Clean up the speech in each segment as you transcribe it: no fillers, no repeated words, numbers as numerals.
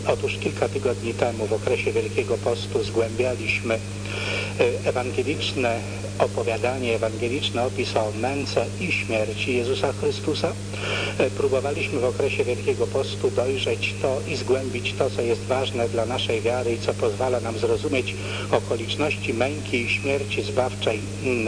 Otóż kilka tygodni temu w okresie Wielkiego Postu zgłębialiśmy ewangeliczne opowiadanie, ewangeliczny opis o męce i śmierci Jezusa Chrystusa. Próbowaliśmy w okresie Wielkiego Postu dojrzeć to i zgłębić to, co jest ważne dla naszej wiary i co pozwala nam zrozumieć okoliczności męki i śmierci zbawczej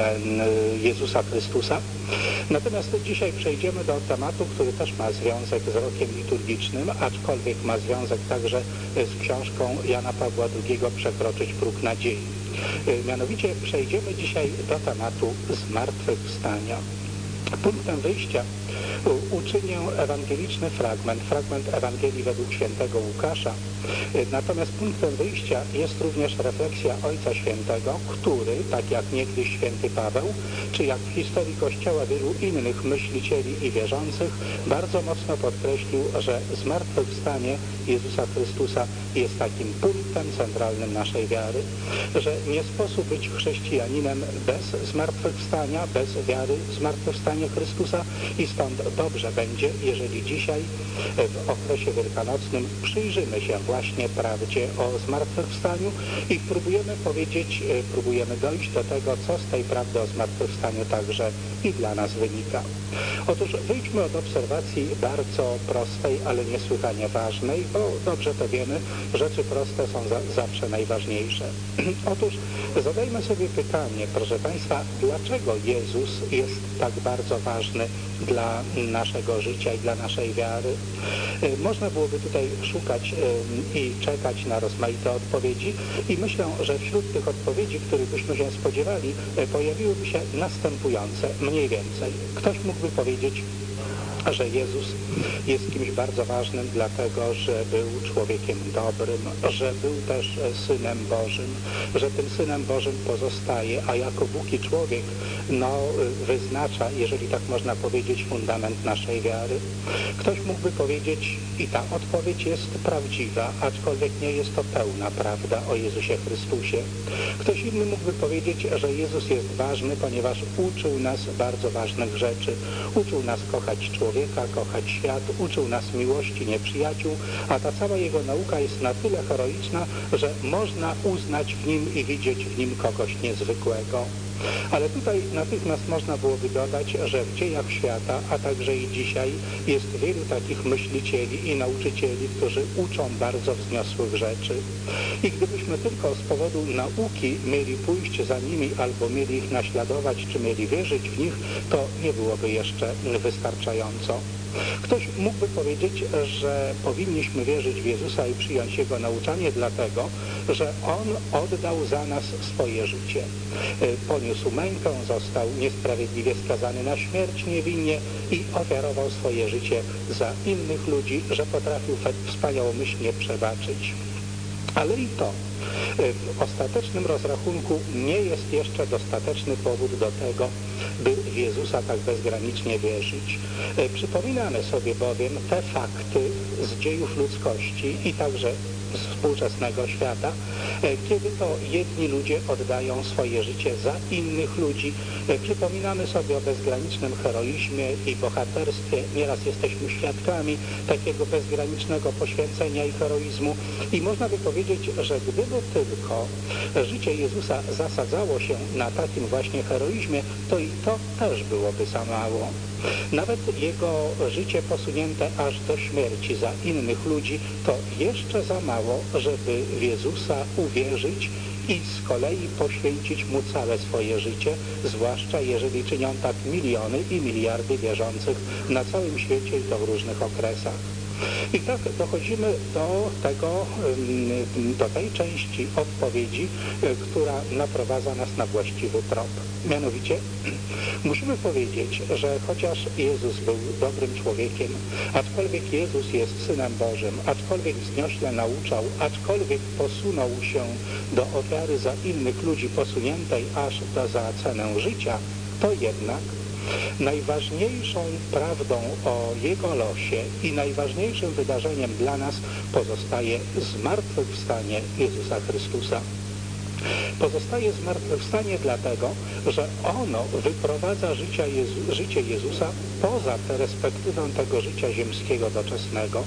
Jezusa Chrystusa. Natomiast dzisiaj przejdziemy do tematu, który też ma związek z rokiem liturgicznym, aczkolwiek ma związek także z książką Jana Pawła II Przekroczyć próg nadziei. Mianowicie przejdziemy dzisiaj do tematu zmartwychwstania. Punktem wyjścia uczynię ewangeliczny fragment Ewangelii według świętego Łukasza. Natomiast punktem wyjścia jest również refleksja Ojca Świętego, który, tak jak niegdyś święty Paweł, czy jak w historii Kościoła wielu innych myślicieli i wierzących, bardzo mocno podkreślił, że zmartwychwstanie Jezusa Chrystusa jest takim punktem centralnym naszej wiary, że nie sposób być chrześcijaninem bez zmartwychwstania, bez wiary w zmartwychwstanie Chrystusa i stąd dobrze będzie, jeżeli dzisiaj w okresie wielkanocnym przyjrzymy się właśnie prawdzie o zmartwychwstaniu i próbujemy dojść do tego, co z tej prawdy o zmartwychwstaniu także i dla nas wynika. Otóż wyjdźmy od obserwacji bardzo prostej, ale niesłychanie ważnej, bo dobrze to wiemy, rzeczy proste są zawsze najważniejsze. Otóż zadajmy sobie pytanie, proszę Państwa, dlaczego Jezus jest tak bardzo ważny dla naszego życia i dla naszej wiary? Można byłoby tutaj szukać i czekać na rozmaite odpowiedzi i myślę, że wśród tych odpowiedzi, których byśmy się spodziewali, pojawiłyby się następujące, mniej więcej. Ktoś mógłby powiedzieć, że Jezus jest kimś bardzo ważnym, dlatego że był człowiekiem dobrym, że był też Synem Bożym, że tym Synem Bożym pozostaje, a jako Bóg i człowiek wyznacza, jeżeli tak można powiedzieć, fundament naszej wiary. Ktoś mógłby powiedzieć, i ta odpowiedź jest prawdziwa, aczkolwiek nie jest to pełna prawda o Jezusie Chrystusie. Ktoś inny mógłby powiedzieć, że Jezus jest ważny, ponieważ uczył nas bardzo ważnych rzeczy. Uczył nas kochać człowieka, kochać świat, uczył nas miłości nieprzyjaciół, a ta cała jego nauka jest na tyle heroiczna, że można uznać w nim i widzieć w nim kogoś niezwykłego. Ale tutaj natychmiast można byłoby dodać, że w dziejach świata, a także i dzisiaj jest wielu takich myślicieli i nauczycieli, którzy uczą bardzo wzniosłych rzeczy. I gdybyśmy tylko z powodu nauki mieli pójść za nimi albo mieli ich naśladować, czy mieli wierzyć w nich, to nie byłoby jeszcze wystarczająco. Ktoś mógłby powiedzieć, że powinniśmy wierzyć w Jezusa i przyjąć Jego nauczanie dlatego, że On oddał za nas swoje życie. Poniósł mękę, został niesprawiedliwie skazany na śmierć niewinnie i ofiarował swoje życie za innych ludzi, że potrafił wspaniałomyślnie przebaczyć. Ale i to w ostatecznym rozrachunku nie jest jeszcze dostateczny powód do tego, by w Jezusa tak bezgranicznie wierzyć. Przypominamy sobie bowiem te fakty z dziejów ludzkości i także z współczesnego świata, kiedy to jedni ludzie oddają swoje życie za innych ludzi. Przypominamy sobie o bezgranicznym heroizmie i bohaterstwie. Nieraz jesteśmy świadkami takiego bezgranicznego poświęcenia i heroizmu i można by powiedzieć, że gdyby tylko życie Jezusa zasadzało się na takim właśnie heroizmie, to i to też byłoby za mało. Nawet Jego życie posunięte aż do śmierci za innych ludzi to jeszcze za mało, żeby w Jezusa uwierzyć i z kolei poświęcić Mu całe swoje życie, zwłaszcza jeżeli czynią tak miliony i miliardy wierzących na całym świecie i to w różnych okresach. I tak dochodzimy do tej części odpowiedzi, która naprowadza nas na właściwy trop. Mianowicie musimy powiedzieć, że chociaż Jezus był dobrym człowiekiem, aczkolwiek Jezus jest Synem Bożym, aczkolwiek wzniośle nauczał, aczkolwiek posunął się do ofiary za innych ludzi posuniętej aż za cenę życia, to jednak najważniejszą prawdą o Jego losie i najważniejszym wydarzeniem dla nas pozostaje zmartwychwstanie Jezusa Chrystusa. Pozostaje zmartwychwstanie dlatego, że ono wyprowadza życie Jezusa poza perspektywę tego życia ziemskiego doczesnego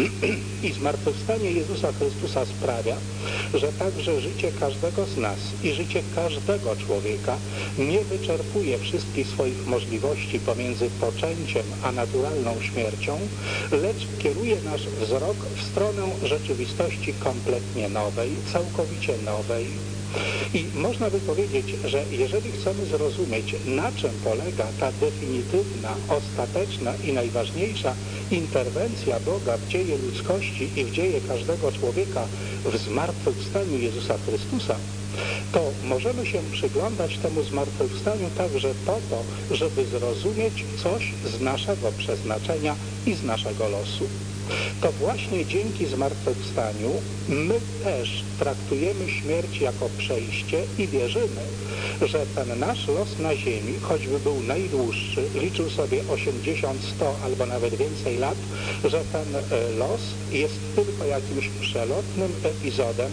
i zmartwychwstanie Jezusa Chrystusa sprawia, że także życie każdego z nas i życie każdego człowieka nie wyczerpuje wszystkich swoich możliwości pomiędzy poczęciem a naturalną śmiercią, lecz kieruje nasz wzrok w stronę rzeczywistości kompletnie nowej, całkowicie nowej. I można by powiedzieć, że jeżeli chcemy zrozumieć, na czym polega ta definitywna, ostateczna i najważniejsza interwencja Boga w dzieje ludzkości i w dzieje każdego człowieka w zmartwychwstaniu Jezusa Chrystusa, to możemy się przyglądać temu zmartwychwstaniu także po to, żeby zrozumieć coś z naszego przeznaczenia i z naszego losu. To właśnie dzięki zmartwychwstaniu my też traktujemy śmierć jako przejście i wierzymy, że ten nasz los na ziemi, choćby był najdłuższy, liczył sobie 80, 100 albo nawet więcej lat, że ten los jest tylko jakimś przelotnym epizodem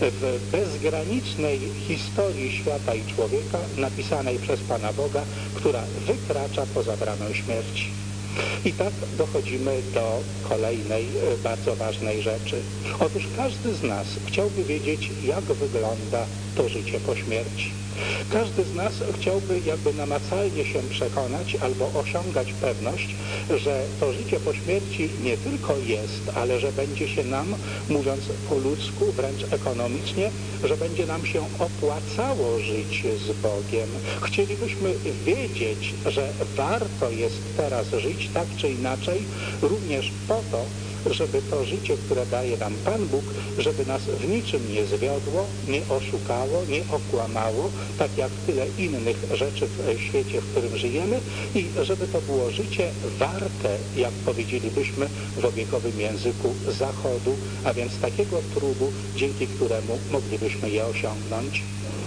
w bezgranicznej historii świata i człowieka napisanej przez Pana Boga, która wykracza poza bramę śmierci. I tak dochodzimy do kolejnej bardzo ważnej rzeczy. Otóż każdy z nas chciałby wiedzieć, jak wygląda to życie po śmierci. Każdy z nas chciałby jakby namacalnie się przekonać albo osiągać pewność, że to życie po śmierci nie tylko jest, ale że będzie się nam, mówiąc po ludzku, wręcz ekonomicznie, że będzie nam się opłacało żyć z Bogiem. Chcielibyśmy wiedzieć, że warto jest teraz żyć tak czy inaczej, również po to, żeby to życie, które daje nam Pan Bóg, żeby nas w niczym nie zwiodło, nie oszukało, nie okłamało, tak jak tyle innych rzeczy w świecie, w którym żyjemy, i żeby to było życie warte, jak powiedzielibyśmy w obiegowym języku, zachodu, a więc takiego trudu, dzięki któremu moglibyśmy je osiągnąć.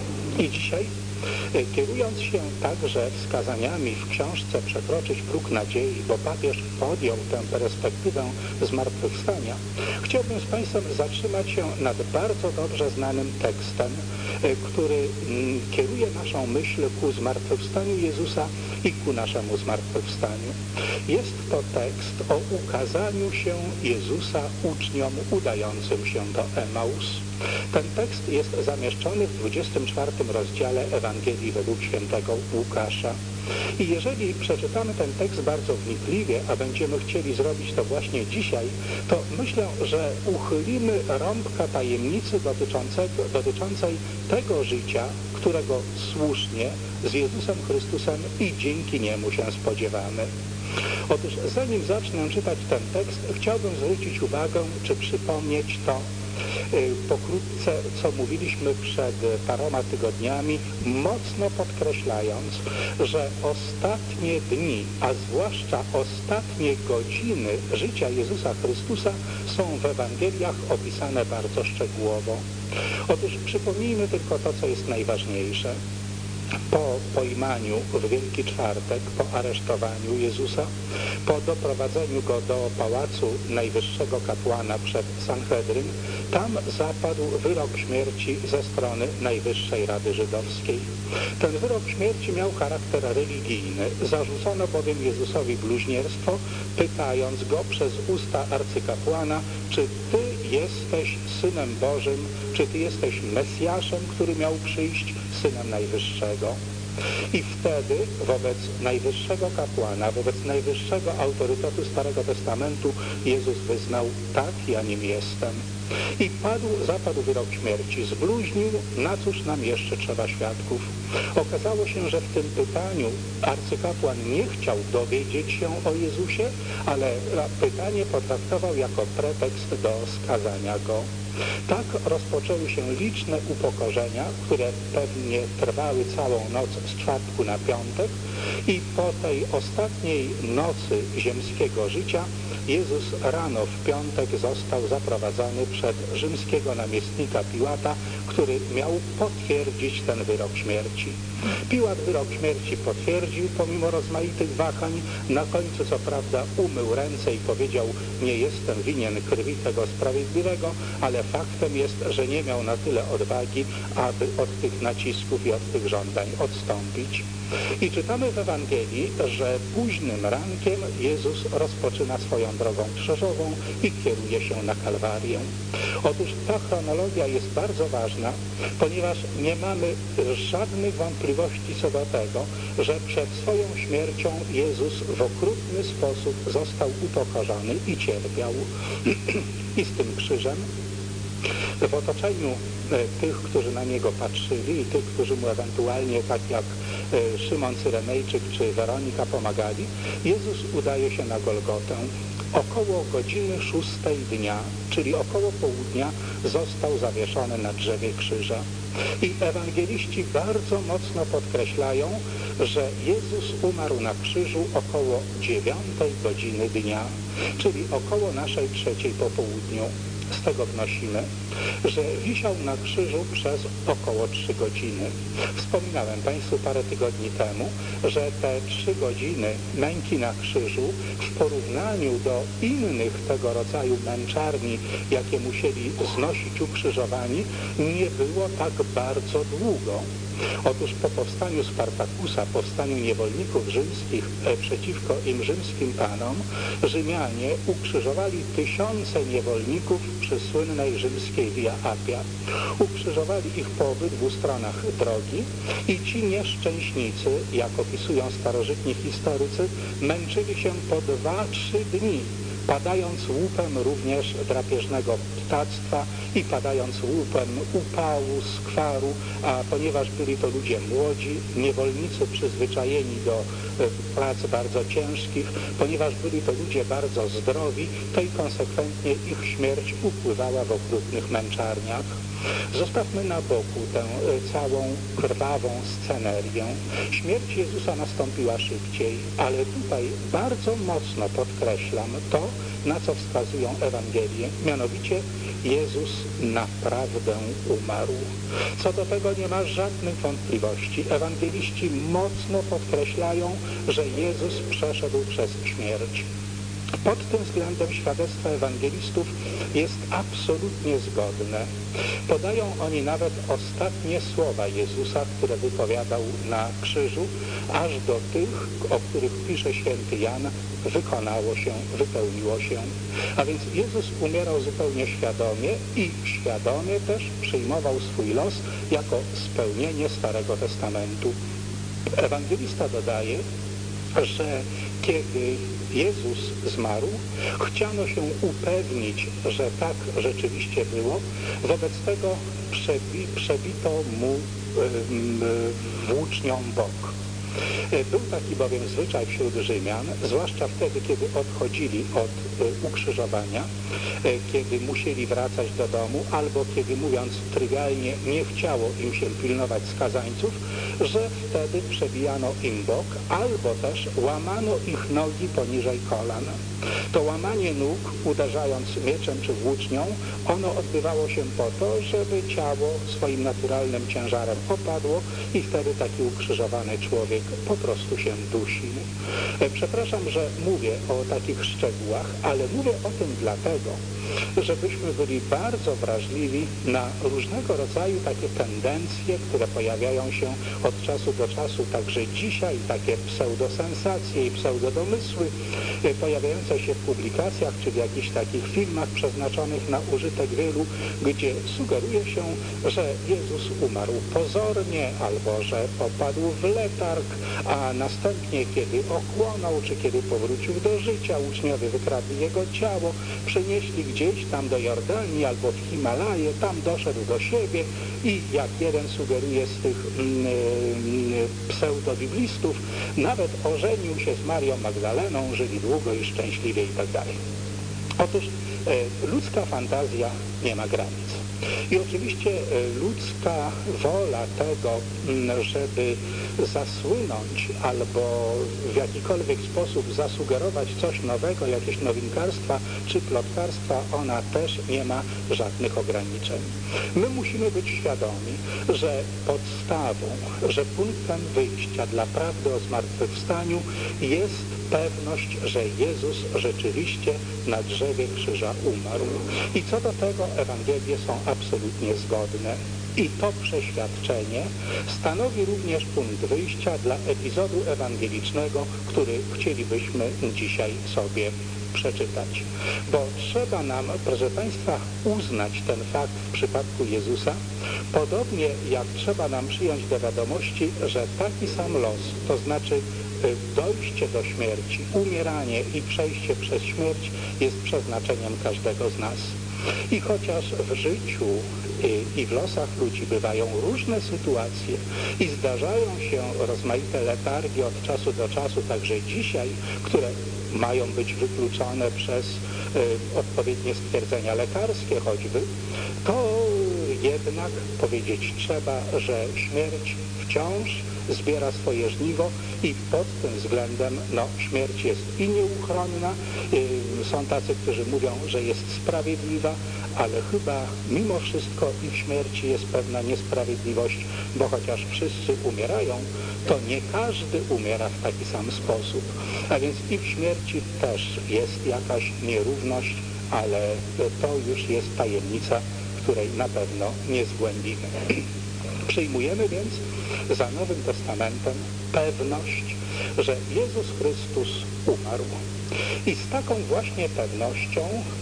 I dzisiaj, kierując się także wskazaniami w książce Przekroczyć próg nadziei, bo papież podjął tę perspektywę zmartwychwstania, chciałbym z Państwem zatrzymać się nad bardzo dobrze znanym tekstem, który kieruje naszą myśl ku zmartwychwstaniu Jezusa i ku naszemu zmartwychwstaniu. Jest to tekst o ukazaniu się Jezusa uczniom udającym się do Emaus. Ten tekst jest zamieszczony w 24 rozdziale Ewangelii według świętego Łukasza. I jeżeli przeczytamy ten tekst bardzo wnikliwie, a będziemy chcieli zrobić to właśnie dzisiaj, to myślę, że uchylimy rąbka tajemnicy dotyczącej tego życia, którego słusznie z Jezusem Chrystusem i dzięki Niemu się spodziewamy. Otóż zanim zacznę czytać ten tekst, chciałbym zwrócić uwagę, czy przypomnieć to pokrótce, co mówiliśmy przed paroma tygodniami, mocno podkreślając, że ostatnie dni, a zwłaszcza ostatnie godziny życia Jezusa Chrystusa są w Ewangeliach opisane bardzo szczegółowo. Otóż przypomnijmy tylko to, co jest najważniejsze. Po pojmaniu w Wielki Czwartek, po aresztowaniu Jezusa, po doprowadzeniu Go do pałacu najwyższego kapłana przed Sanhedryn, tam zapadł wyrok śmierci ze strony Najwyższej Rady Żydowskiej. Ten wyrok śmierci miał charakter religijny. Zarzucono bowiem Jezusowi bluźnierstwo, pytając Go przez usta arcykapłana, czy Ty jesteś Synem Bożym, czy Ty jesteś Mesjaszem, który miał przyjść, Synem Najwyższego. I wtedy wobec najwyższego kapłana, wobec najwyższego autorytetu Starego Testamentu Jezus wyznał: tak, ja nim jestem. I zapadł wyrok śmierci. Zbluźnił, na cóż nam jeszcze trzeba świadków. Okazało się, że w tym pytaniu arcykapłan nie chciał dowiedzieć się o Jezusie, ale pytanie potraktował jako pretekst do skazania Go. Tak rozpoczęły się liczne upokorzenia, które pewnie trwały całą noc z czwartku na piątek i po tej ostatniej nocy ziemskiego życia Jezus rano w piątek został zaprowadzony przed rzymskiego namiestnika Piłata, który miał potwierdzić ten wyrok śmierci. Piłat wyrok śmierci potwierdził pomimo rozmaitych wahań. Na końcu co prawda umył ręce i powiedział: nie jestem winien krwi tego sprawiedliwego, ale faktem jest, że nie miał na tyle odwagi, aby od tych nacisków i od tych żądań odstąpić. I czytamy w Ewangelii, że późnym rankiem Jezus rozpoczyna swoją drogą krzyżową i kieruje się na Kalwarię. Otóż ta chronologia jest bardzo ważna, ponieważ nie mamy żadnych wątpliwości co do tego, że przed swoją śmiercią Jezus w okrutny sposób został upokorzony i cierpiał. I z tym krzyżem w otoczeniu tych, którzy na niego patrzyli i tych, którzy mu ewentualnie, tak jak Szymon Cyrenejczyk czy Weronika, pomagali, Jezus udaje się na Golgotę. Około godziny 6 dnia, czyli około południa, został zawieszony na drzewie krzyża. I ewangeliści bardzo mocno podkreślają, że Jezus umarł na krzyżu około 9 godziny dnia, czyli około naszej 3 po południu. Z tego wnosimy, że wisiał na krzyżu przez około 3 godziny. Wspominałem Państwu parę tygodni temu, że te 3 godziny męki na krzyżu w porównaniu do innych tego rodzaju męczarni, jakie musieli znosić ukrzyżowani, nie było tak bardzo długo. Otóż po powstaniu Spartakusa, powstaniu niewolników rzymskich przeciwko im rzymskim panom, Rzymianie ukrzyżowali tysiące niewolników przy słynnej rzymskiej Via Appia. Ukrzyżowali ich po obydwu stronach drogi i ci nieszczęśnicy, jak opisują starożytni historycy, męczyli się po 2-3 dni, padając łupem również drapieżnego ptactwa i padając łupem upału, skwaru, a ponieważ byli to ludzie młodzi, niewolnicy przyzwyczajeni do prac bardzo ciężkich, ponieważ byli to ludzie bardzo zdrowi, to i konsekwentnie ich śmierć upływała w okrutnych męczarniach. Zostawmy na boku tę całą krwawą scenerię. Śmierć Jezusa nastąpiła szybciej, ale tutaj bardzo mocno podkreślam to, na co wskazują Ewangelie, mianowicie Jezus naprawdę umarł. Co do tego nie ma żadnych wątpliwości. Ewangeliści mocno podkreślają, że Jezus przeszedł przez śmierć. Pod tym względem świadectwo ewangelistów jest absolutnie zgodne. Podają oni nawet ostatnie słowa Jezusa, które wypowiadał na krzyżu, aż do tych, o których pisze święty Jan: wykonało się, wypełniło się. A więc Jezus umierał zupełnie świadomie i świadomie też przyjmował swój los jako spełnienie Starego Testamentu. Ewangelista dodaje, że kiedy Jezus zmarł, chciano się upewnić, że tak rzeczywiście było, wobec tego przebito mu włócznią bok. Był taki bowiem zwyczaj wśród Rzymian, zwłaszcza wtedy, kiedy odchodzili od ukrzyżowania, kiedy musieli wracać do domu, albo kiedy, mówiąc trywialnie, nie chciało im się pilnować skazańców, że wtedy przebijano im bok, albo też łamano ich nogi poniżej kolan. To łamanie nóg, uderzając mieczem czy włócznią, ono odbywało się po to, żeby ciało swoim naturalnym ciężarem opadło i wtedy taki ukrzyżowany człowiek po prostu się dusił. Przepraszam, że mówię o takich szczegółach, ale mówię o tym dlatego, żebyśmy byli bardzo wrażliwi na różnego rodzaju takie tendencje, które pojawiają się od czasu do czasu, także dzisiaj, takie pseudosensacje i pseudodomysły pojawiające się w publikacjach czy w jakichś takich filmach przeznaczonych na użytek wielu, gdzie sugeruje się, że Jezus umarł pozornie albo że popadł w letarg, a następnie kiedy ochłonął czy kiedy powrócił do życia, uczniowie wykradli jego ciało, przenieśli gdzieś tam do Jordanii albo w Himalaje, tam doszedł do siebie i jak jeden sugeruje z tych pseudobiblistów, nawet ożenił się z Marią Magdaleną, żyli długo i szczęśliwie i tak dalej. Otóż Ludzka fantazja nie ma granic. I oczywiście ludzka wola tego, żeby zasłynąć albo w jakikolwiek sposób zasugerować coś nowego, jakieś nowinkarstwa czy plotkarstwa, ona też nie ma żadnych ograniczeń. My musimy być świadomi, że podstawą, że punktem wyjścia dla prawdy o zmartwychwstaniu jest pewność, że Jezus rzeczywiście na drzewie krzyża umarł. I co do tego Ewangelie są absolutnie zgodne. I to przeświadczenie stanowi również punkt wyjścia dla epizodu ewangelicznego, który chcielibyśmy dzisiaj sobie przeczytać. Bo trzeba nam, proszę Państwa, uznać ten fakt w przypadku Jezusa, podobnie jak trzeba nam przyjąć do wiadomości, że taki sam los, to znaczy dojście do śmierci, umieranie i przejście przez śmierć jest przeznaczeniem każdego z nas. I chociaż w życiu i w losach ludzi bywają różne sytuacje i zdarzają się rozmaite letargie od czasu do czasu, także dzisiaj, które mają być wykluczone przez odpowiednie stwierdzenia lekarskie choćby, to jednak powiedzieć trzeba, że śmierć wciąż zbiera swoje żniwo i pod tym względem śmierć jest i nieuchronna. Są tacy, którzy mówią, że jest sprawiedliwa, ale chyba mimo wszystko i w śmierci jest pewna niesprawiedliwość, bo chociaż wszyscy umierają, to nie każdy umiera w taki sam sposób. A więc i w śmierci też jest jakaś nierówność, ale to już jest tajemnica, której na pewno nie zgłębimy. Przyjmujemy więc za Nowym Testamentem pewność, że Jezus Chrystus umarł. I z taką właśnie pewnością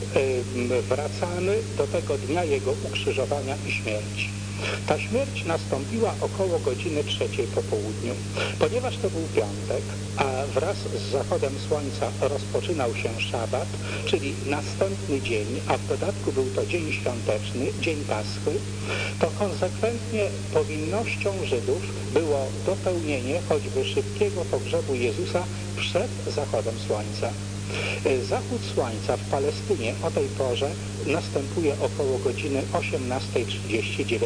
wracamy do tego dnia Jego ukrzyżowania i śmierci. Ta śmierć nastąpiła około godziny 3 po południu. Ponieważ to był piątek, a wraz z zachodem słońca rozpoczynał się szabat, czyli następny dzień, a w dodatku był to dzień świąteczny, dzień Paschy, to konsekwentnie powinnością Żydów było dopełnienie choćby szybkiego pogrzebu Jezusa przed zachodem słońca. Zachód słońca w Palestynie o tej porze następuje około godziny 18:30-19,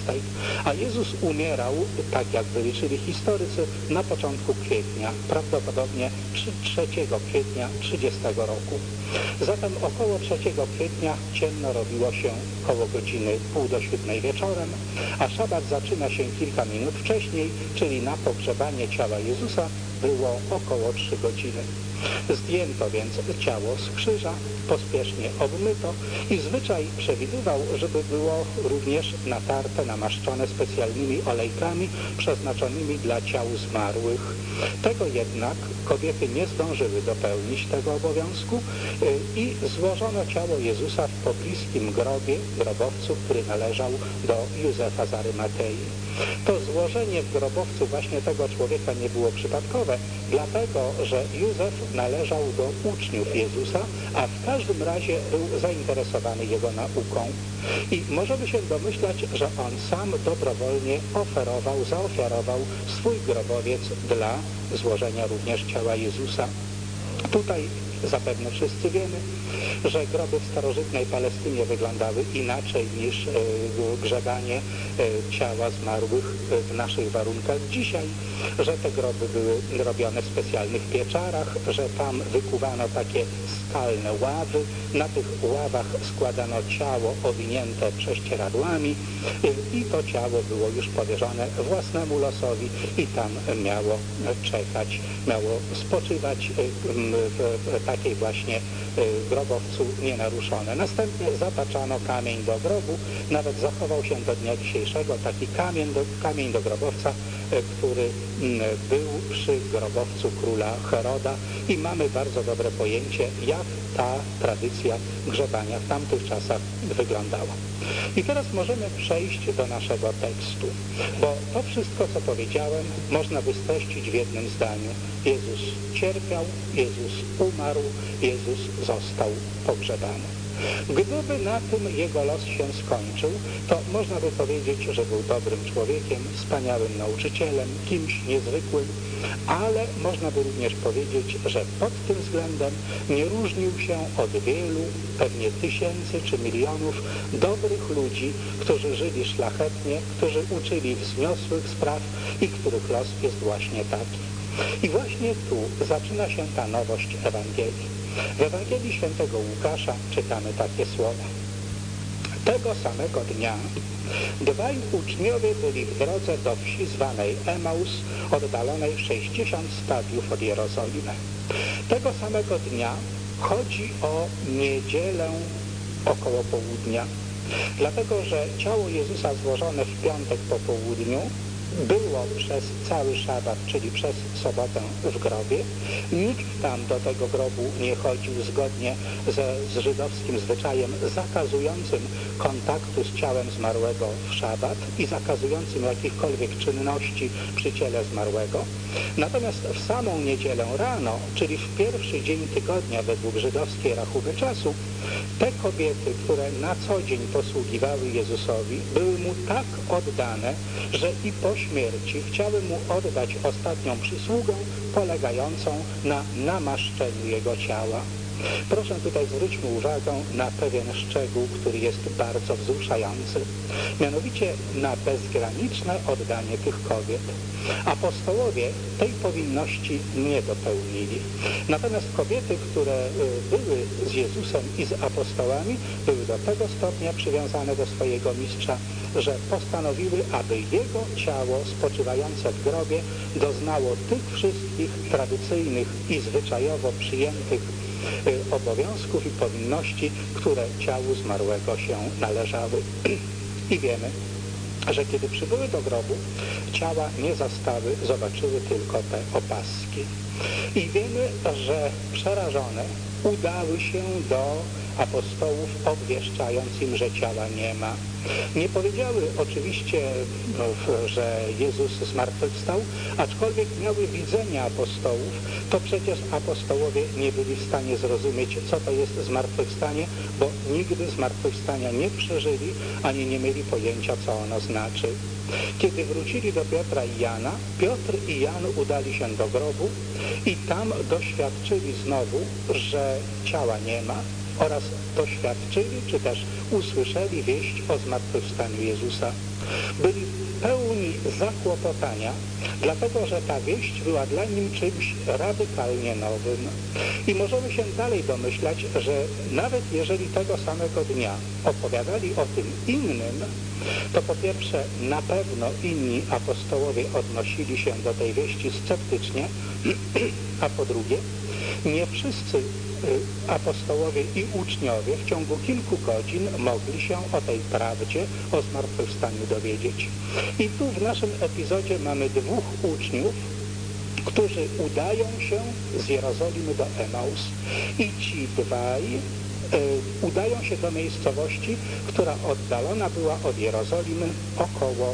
a Jezus umierał, tak jak wyliczyli historycy, na początku kwietnia, prawdopodobnie 3 kwietnia 30 roku. Zatem około 3 kwietnia ciemno robiło się około godziny 6:30 wieczorem, a szabat zaczyna się kilka minut wcześniej, czyli na pogrzebanie ciała Jezusa było około 3 godziny. Zdjęto więc ciało z krzyża, pospiesznie obmyto i zwyczaj przewidywał, żeby było również natarte, namaszczone specjalnymi olejkami przeznaczonymi dla ciał zmarłych. Tego jednak kobiety nie zdążyły dopełnić tego obowiązku i złożono ciało Jezusa w pobliskim grobowcu, który należał do Józefa z Arymatei. To złożenie w grobowcu właśnie tego człowieka nie było przypadkowe, dlatego że Józef należał do uczniów Jezusa, a w każdym razie był zainteresowany jego nauką. I możemy się domyślać, że on sam dobrowolnie zaofiarował swój grobowiec dla złożenia również ciała Jezusa. Tutaj zapewne wszyscy wiemy, że groby w starożytnej Palestynie wyglądały inaczej niż grzebanie ciała zmarłych w naszych warunkach dzisiaj, że te groby były robione w specjalnych pieczarach, że tam wykuwano takie skalne ławy, na tych ławach składano ciało owinięte prześcieradłami i to ciało było już powierzone własnemu losowi i tam miało czekać, miało spoczywać w takiej właśnie grobowcu nienaruszone. Następnie zataczano kamień do grobu, nawet zachował się do dnia dzisiejszego taki kamień do grobowca, który był przy grobowcu króla Heroda i mamy bardzo dobre pojęcie, jak ta tradycja grzebania w tamtych czasach wyglądała. I teraz możemy przejść do naszego tekstu, bo to wszystko, co powiedziałem, można by streścić w jednym zdaniu. Jezus cierpiał, Jezus umarł, Jezus został pogrzebany. Gdyby na tym jego los się skończył, to można by powiedzieć, że był dobrym człowiekiem, wspaniałym nauczycielem, kimś niezwykłym, ale można by również powiedzieć, że pod tym względem nie różnił się od wielu, pewnie tysięcy czy milionów dobrych ludzi, którzy żyli szlachetnie, którzy uczyli wzniosłych spraw i których los jest właśnie taki. I właśnie tu zaczyna się ta nowość Ewangelii. W Ewangelii Świętego Łukasza czytamy takie słowa. Tego samego dnia dwaj uczniowie byli w drodze do wsi zwanej Emaus, oddalonej 60 stadiów od Jerozolimy. Tego samego dnia chodzi o niedzielę około południa, dlatego że ciało Jezusa złożone w piątek po południu było przez cały szabat, czyli przez sobotę w grobie. Nikt tam do tego grobu nie chodził zgodnie z żydowskim zwyczajem zakazującym kontaktu z ciałem zmarłego w szabat i zakazującym jakichkolwiek czynności przy ciele zmarłego. Natomiast w samą niedzielę rano, czyli w pierwszy dzień tygodnia według żydowskiej rachuby czasu, te kobiety, które na co dzień posługiwały Jezusowi, były Mu tak oddane, że i po śmierci chciały Mu oddać ostatnią przysługę polegającą na namaszczeniu Jego ciała. Proszę tutaj zwróćmy uwagę na pewien szczegół, który jest bardzo wzruszający. Mianowicie na bezgraniczne oddanie tych kobiet. Apostołowie tej powinności nie dopełnili. Natomiast kobiety, które były z Jezusem i z apostołami, były do tego stopnia przywiązane do swojego mistrza, że postanowiły, aby Jego ciało spoczywające w grobie doznało tych wszystkich tradycyjnych i zwyczajowo przyjętych obowiązków i powinności, które ciału zmarłego się należały. I wiemy, że kiedy przybyły do grobu, ciała nie zastały, zobaczyły tylko te opaski. I wiemy, że przerażone udały się do apostołów, obwieszczając im, że ciała nie ma. Nie powiedziały oczywiście, że Jezus zmartwychwstał, aczkolwiek miały widzenia apostołów, to przecież apostołowie nie byli w stanie zrozumieć, co to jest zmartwychwstanie, bo nigdy zmartwychwstania nie przeżyli, ani nie mieli pojęcia, co ono znaczy. Kiedy wrócili do Piotra i Jana, Piotr i Jan udali się do grobu i tam doświadczyli znowu, że ciała nie ma, oraz doświadczyli, czy też usłyszeli wieść o zmartwychwstaniu Jezusa. Byli pełni zakłopotania, dlatego że ta wieść była dla nim czymś radykalnie nowym. I możemy się dalej domyślać, że nawet jeżeli tego samego dnia opowiadali o tym innym, to po pierwsze na pewno inni apostołowie odnosili się do tej wieści sceptycznie, a po drugie nie wszyscy apostołowie i uczniowie w ciągu kilku godzin mogli się o tej prawdzie, o zmartwychwstaniu dowiedzieć. I tu w naszym epizodzie mamy dwóch uczniów, którzy udają się z Jerozolimy do Emaus. I ci dwaj udają się do miejscowości, która oddalona była od Jerozolimy około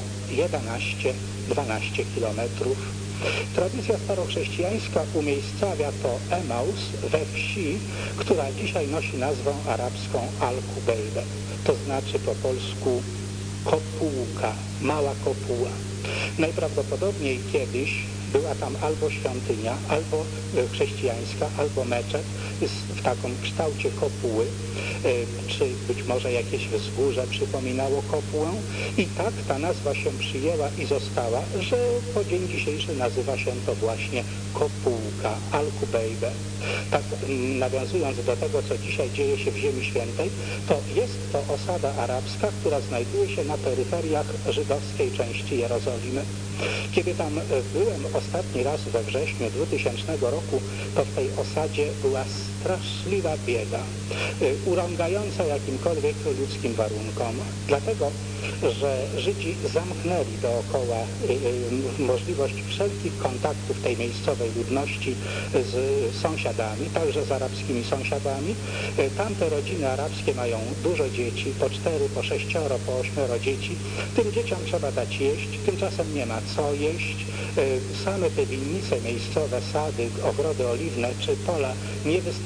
11-12 kilometrów. Tradycja starochrześcijańska umiejscawia to Emaus we wsi, która dzisiaj nosi nazwę arabską Al-Kubejbe. To znaczy po polsku kopułka, mała kopuła. Najprawdopodobniej kiedyś była tam albo świątynia, albo chrześcijańska, albo meczet w takim kształcie kopuły, czy być może jakieś wzgórze przypominało kopułę. I tak ta nazwa się przyjęła i została, że po dzień dzisiejszy nazywa się to właśnie kopułka, Al-Kubejbe. Tak nawiązując do tego, co dzisiaj dzieje się w Ziemi Świętej, to jest to osada arabska, która znajduje się na peryferiach żydowskiej części Jerozolimy. Kiedy tam byłem ostatni raz we wrześniu 2000 roku, to w tej osadzie była straszliwa bieda, urągająca jakimkolwiek ludzkim warunkom, dlatego że Żydzi zamknęli dookoła możliwość wszelkich kontaktów tej miejscowej ludności z sąsiadami, także z arabskimi sąsiadami. Tamte rodziny arabskie mają dużo dzieci, po 4, po 6, po 8 dzieci. Tym dzieciom trzeba dać jeść, tymczasem nie ma co jeść. Same te winnice miejscowe, sady, ogrody oliwne czy pola nie wystarczą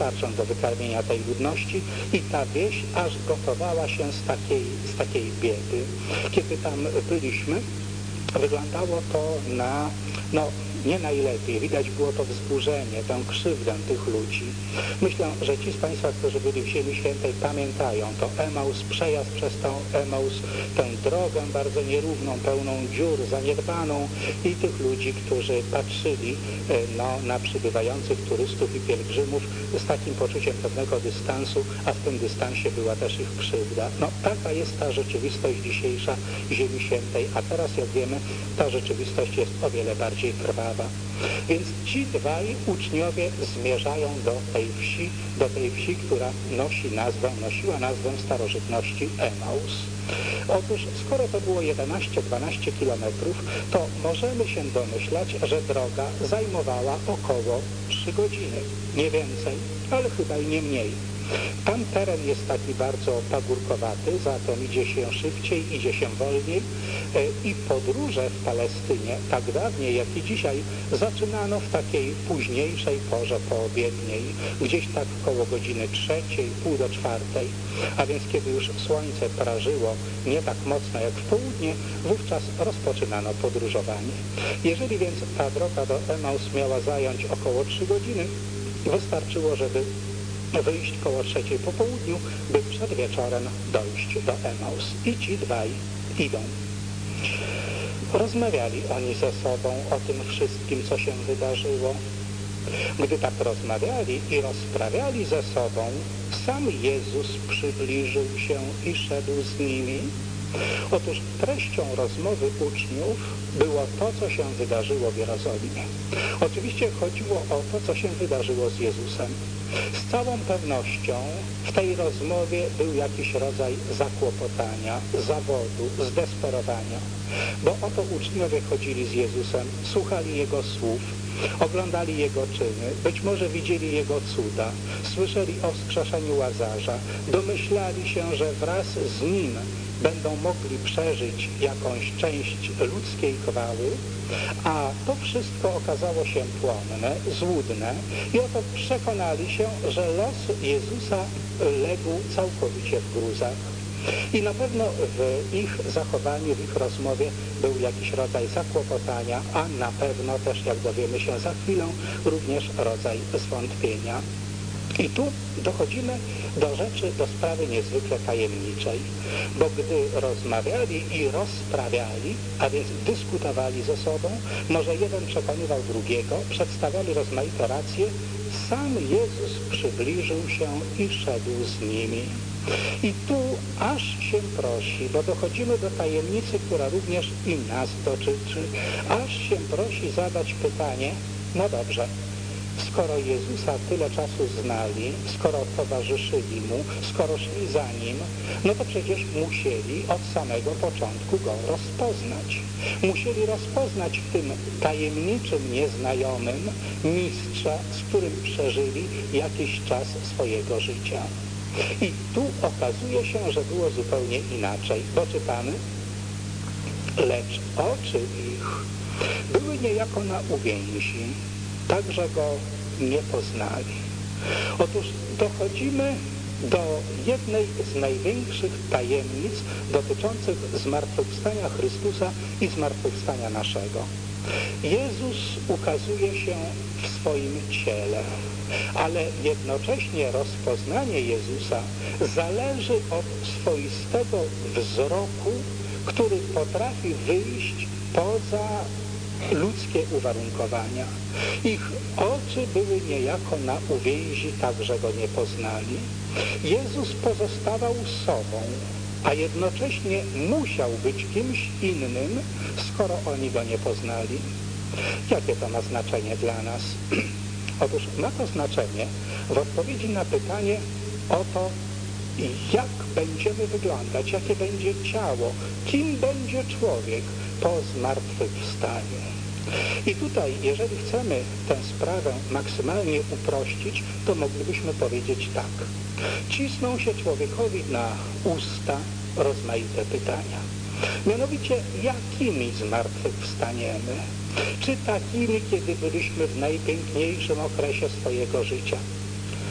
wystarczą do wykarmienia tej ludności i ta wieś aż gotowała się z takiej biedy. Kiedy tam byliśmy, wyglądało to na, nie najlepiej. Widać było to wzburzenie, tę krzywdę tych ludzi. Myślę, że ci z Państwa, którzy byli w Ziemi Świętej, pamiętają to Emaus, przejazd przez tą Emaus, tę drogę bardzo nierówną, pełną dziur, zaniedbaną i tych ludzi, którzy patrzyli na przybywających turystów i pielgrzymów z takim poczuciem pewnego dystansu, a w tym dystansie była też ich krzywda. Taka jest ta rzeczywistość dzisiejsza Ziemi Świętej, a teraz, jak wiemy, ta rzeczywistość jest o wiele bardziej krwawa. Więc ci dwaj uczniowie zmierzają do tej wsi, która nosiła nazwę w starożytności Emaus. Otóż, skoro to było 11-12 kilometrów, to możemy się domyślać, że droga zajmowała około 3 godziny. Nie więcej, ale chyba i nie mniej. Tam teren jest taki bardzo pagórkowaty, zatem idzie się szybciej, idzie się wolniej i podróże w Palestynie, tak dawniej jak i dzisiaj, zaczynano w takiej późniejszej porze poobiedniej, gdzieś tak koło godziny 3, pół do 4, a więc kiedy już słońce prażyło nie tak mocno jak w południe, wówczas rozpoczynano podróżowanie. Jeżeli więc ta droga do Emaus miała zająć około 3 godziny, wystarczyło, żeby wyjść koło 3 po południu, by przed wieczorem dojść do Emaus. I ci dwaj idą. Rozmawiali oni ze sobą o tym wszystkim, co się wydarzyło. Gdy tak rozmawiali i rozprawiali ze sobą, sam Jezus przybliżył się i szedł z nimi. Otóż treścią rozmowy uczniów było to, co się wydarzyło w Jerozolimie. Oczywiście chodziło o to, co się wydarzyło z Jezusem. Z całą pewnością w tej rozmowie był jakiś rodzaj zakłopotania, zawodu, zdesperowania, bo oto uczniowie chodzili z Jezusem, słuchali Jego słów, oglądali Jego czyny, być może widzieli Jego cuda, słyszeli o wskrzeszeniu Łazarza, domyślali się, że wraz z Nim będą mogli przeżyć jakąś część ludzkiej chwały, a to wszystko okazało się płonne, złudne i oto przekonali się, że los Jezusa legł całkowicie w gruzach. I na pewno w ich zachowaniu, w ich rozmowie był jakiś rodzaj zakłopotania, a na pewno też, jak dowiemy się za chwilę, również rodzaj zwątpienia. I tu dochodzimy do rzeczy, do sprawy niezwykle tajemniczej, bo gdy rozmawiali i rozprawiali, a więc dyskutowali ze sobą, może jeden przekonywał drugiego, przedstawiali rozmaite racje, sam Jezus przybliżył się i szedł z nimi. I tu aż się prosi, bo dochodzimy do tajemnicy, która również i nas dotyczy, aż się prosi zadać pytanie, no dobrze, skoro Jezusa tyle czasu znali, skoro towarzyszyli Mu, skoro szli za Nim, no to przecież musieli od samego początku Go rozpoznać. Musieli rozpoznać w tym tajemniczym, nieznajomym mistrza, z którym przeżyli jakiś czas swojego życia. I tu okazuje się, że było zupełnie inaczej, bo czytamy, lecz oczy ich były niejako na uwięzi, tak, że Go nie poznali. Otóż dochodzimy do jednej z największych tajemnic dotyczących zmartwychwstania Chrystusa i zmartwychwstania naszego. Jezus ukazuje się w swoim ciele, ale jednocześnie rozpoznanie Jezusa zależy od swoistego wzroku, który potrafi wyjść poza ludzkie uwarunkowania. Ich oczy były niejako na uwięzi, tak że Go nie poznali. Jezus pozostawał sobą, a jednocześnie musiał być kimś innym, skoro oni Go nie poznali. Jakie to ma znaczenie dla nas? Otóż ma to znaczenie w odpowiedzi na pytanie o to, jak będziemy wyglądać, jakie będzie ciało, kim będzie człowiek po zmartwychwstaniu. I tutaj, jeżeli chcemy tę sprawę maksymalnie uprościć, to moglibyśmy powiedzieć tak. Cisną się człowiekowi na usta rozmaite pytania. Mianowicie, jakimi zmartwychwstaniemy? Czy takimi, kiedy byliśmy w najpiękniejszym okresie swojego życia?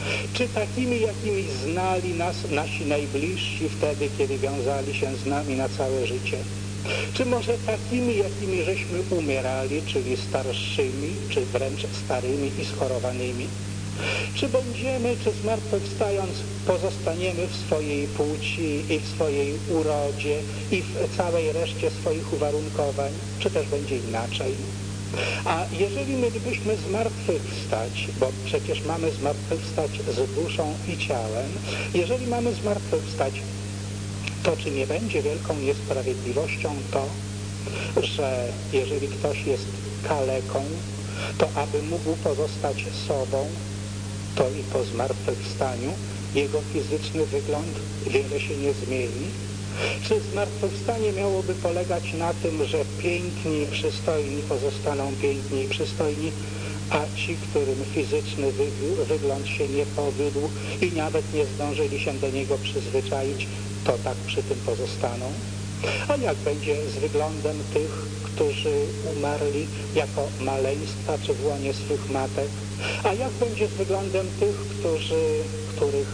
Czy takimi, jakimi znali nas nasi najbliżsi wtedy, kiedy wiązali się z nami na całe życie? Czy może takimi, jakimi żeśmy umierali, czyli starszymi, czy wręcz starymi i schorowanymi? Czy będziemy, czy zmartwychwstając pozostaniemy w swojej płci i w swojej urodzie i w całej reszcie swoich uwarunkowań, czy też będzie inaczej? A jeżeli mielibyśmy zmartwychwstać, bo przecież mamy zmartwychwstać z duszą i ciałem, jeżeli mamy zmartwychwstać, to czy nie będzie wielką niesprawiedliwością to, że jeżeli ktoś jest kaleką, to aby mógł pozostać sobą, to i po zmartwychwstaniu jego fizyczny wygląd wiele się nie zmieni? Czy zmartwychwstanie miałoby polegać na tym, że piękni i przystojni pozostaną piękni i przystojni, a ci, którym fizyczny wygląd się nie powiódł i nawet nie zdążyli się do niego przyzwyczaić, to tak przy tym pozostaną? A jak będzie z wyglądem tych, którzy umarli jako maleństwa czy w łonie swych matek? A jak będzie z wyglądem tych, których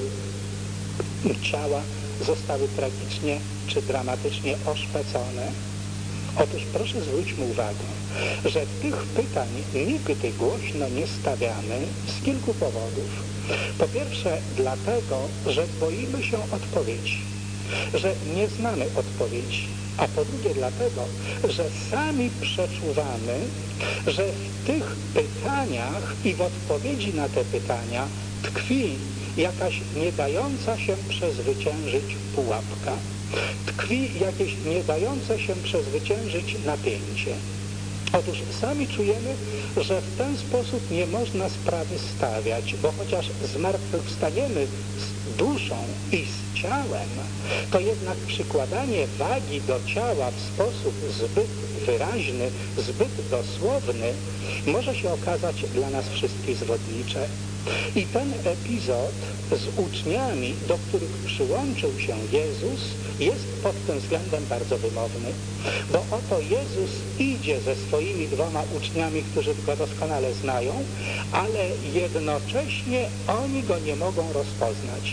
ciała zostały tragicznie czy dramatycznie oszpecone? Otóż proszę zwróćmy uwagę, że tych pytań nigdy głośno nie stawiamy z kilku powodów. Po pierwsze dlatego, że boimy się odpowiedzi, że nie znamy odpowiedzi, a po drugie dlatego, że sami przeczuwamy, że w tych pytaniach i w odpowiedzi na te pytania tkwi jakaś nie dająca się przezwyciężyć pułapka, tkwi jakieś nie dające się przezwyciężyć napięcie. Otóż sami czujemy, że w ten sposób nie można sprawy stawiać, bo chociaż zmartwychwstaniemy z duszą i z ciałem, to jednak przykładanie wagi do ciała w sposób zbyt wyraźny, zbyt dosłowny może się okazać dla nas wszystkich zwodnicze. I ten epizod z uczniami, do których przyłączył się Jezus, jest pod tym względem bardzo wymowny, bo oto Jezus idzie ze swoimi dwoma uczniami, którzy go doskonale znają, ale jednocześnie oni go nie mogą rozpoznać.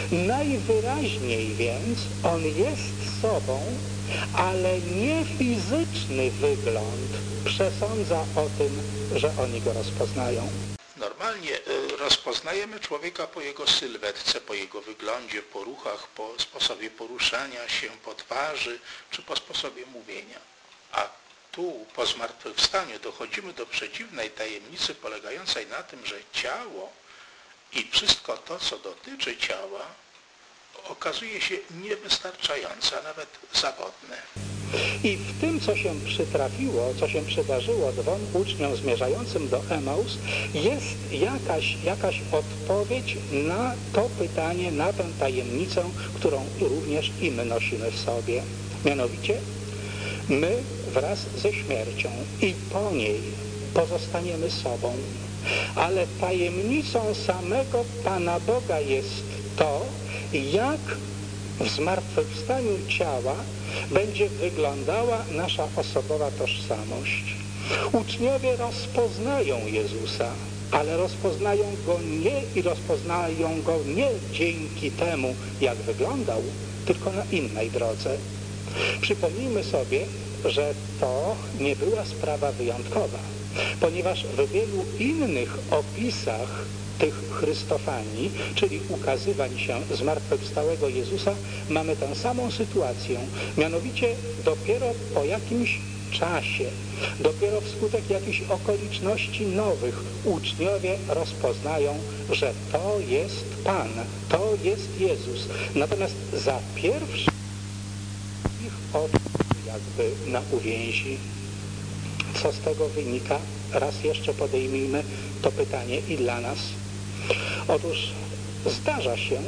Najwyraźniej więc on jest sobą, ale nie fizyczny wygląd przesądza o tym, że oni go rozpoznają. Normalnie rozpoznajemy człowieka po jego sylwetce, po jego wyglądzie, po ruchach, po sposobie poruszania się, po twarzy, czy po sposobie mówienia. A tu po zmartwychwstaniu dochodzimy do przeciwnej tajemnicy polegającej na tym, że ciało i wszystko to, co dotyczy ciała, okazuje się niewystarczające, a nawet zawodne. I w tym, co się przytrafiło, co się przydarzyło dwom uczniom zmierzającym do Emaus, jest jakaś odpowiedź na to pytanie, na tę tajemnicę, którą również i my nosimy w sobie. Mianowicie, my wraz ze śmiercią i po niej pozostaniemy sobą, ale tajemnicą samego Pana Boga jest to, jak w zmartwychwstaniu ciała będzie wyglądała nasza osobowa tożsamość. Uczniowie rozpoznają Jezusa, ale rozpoznają Go nie dzięki temu, jak wyglądał, tylko na innej drodze. Przypomnijmy sobie, że to nie była sprawa wyjątkowa, ponieważ w wielu innych opisach tych Chrystofanii, czyli ukazywań się zmartwychwstałego Jezusa, mamy tę samą sytuację. Mianowicie dopiero po jakimś czasie, dopiero wskutek jakichś okoliczności nowych uczniowie rozpoznają, że to jest Pan, to jest Jezus. Natomiast za pierwszy ich oczu jakby na uwięzi. Co z tego wynika? Raz jeszcze podejmijmy to pytanie i dla nas. Otóż zdarza się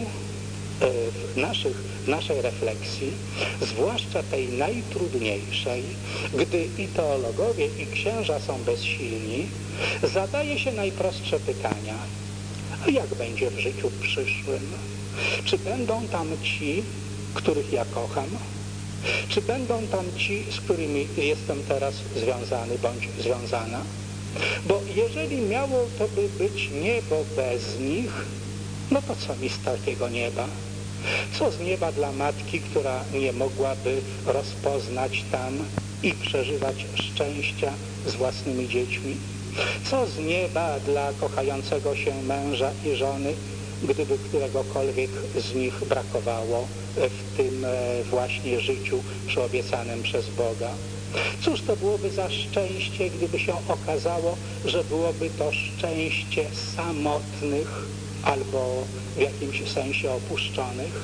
w naszej refleksji, zwłaszcza tej najtrudniejszej, gdy i teologowie, i księża są bezsilni, zadaje się najprostsze pytania. A jak będzie w życiu przyszłym? Czy będą tam ci, których ja kocham? Czy będą tam ci, z którymi jestem teraz związany bądź związana? Bo jeżeli miało to by być niebo bez nich, no to co mi z takiego nieba? Co z nieba dla matki, która nie mogłaby rozpoznać tam i przeżywać szczęścia z własnymi dziećmi? Co z nieba dla kochającego się męża i żony, gdyby któregokolwiek z nich brakowało w tym właśnie życiu przyobiecanym przez Boga? Cóż to byłoby za szczęście, gdyby się okazało, że byłoby to szczęście samotnych albo w jakimś sensie opuszczonych?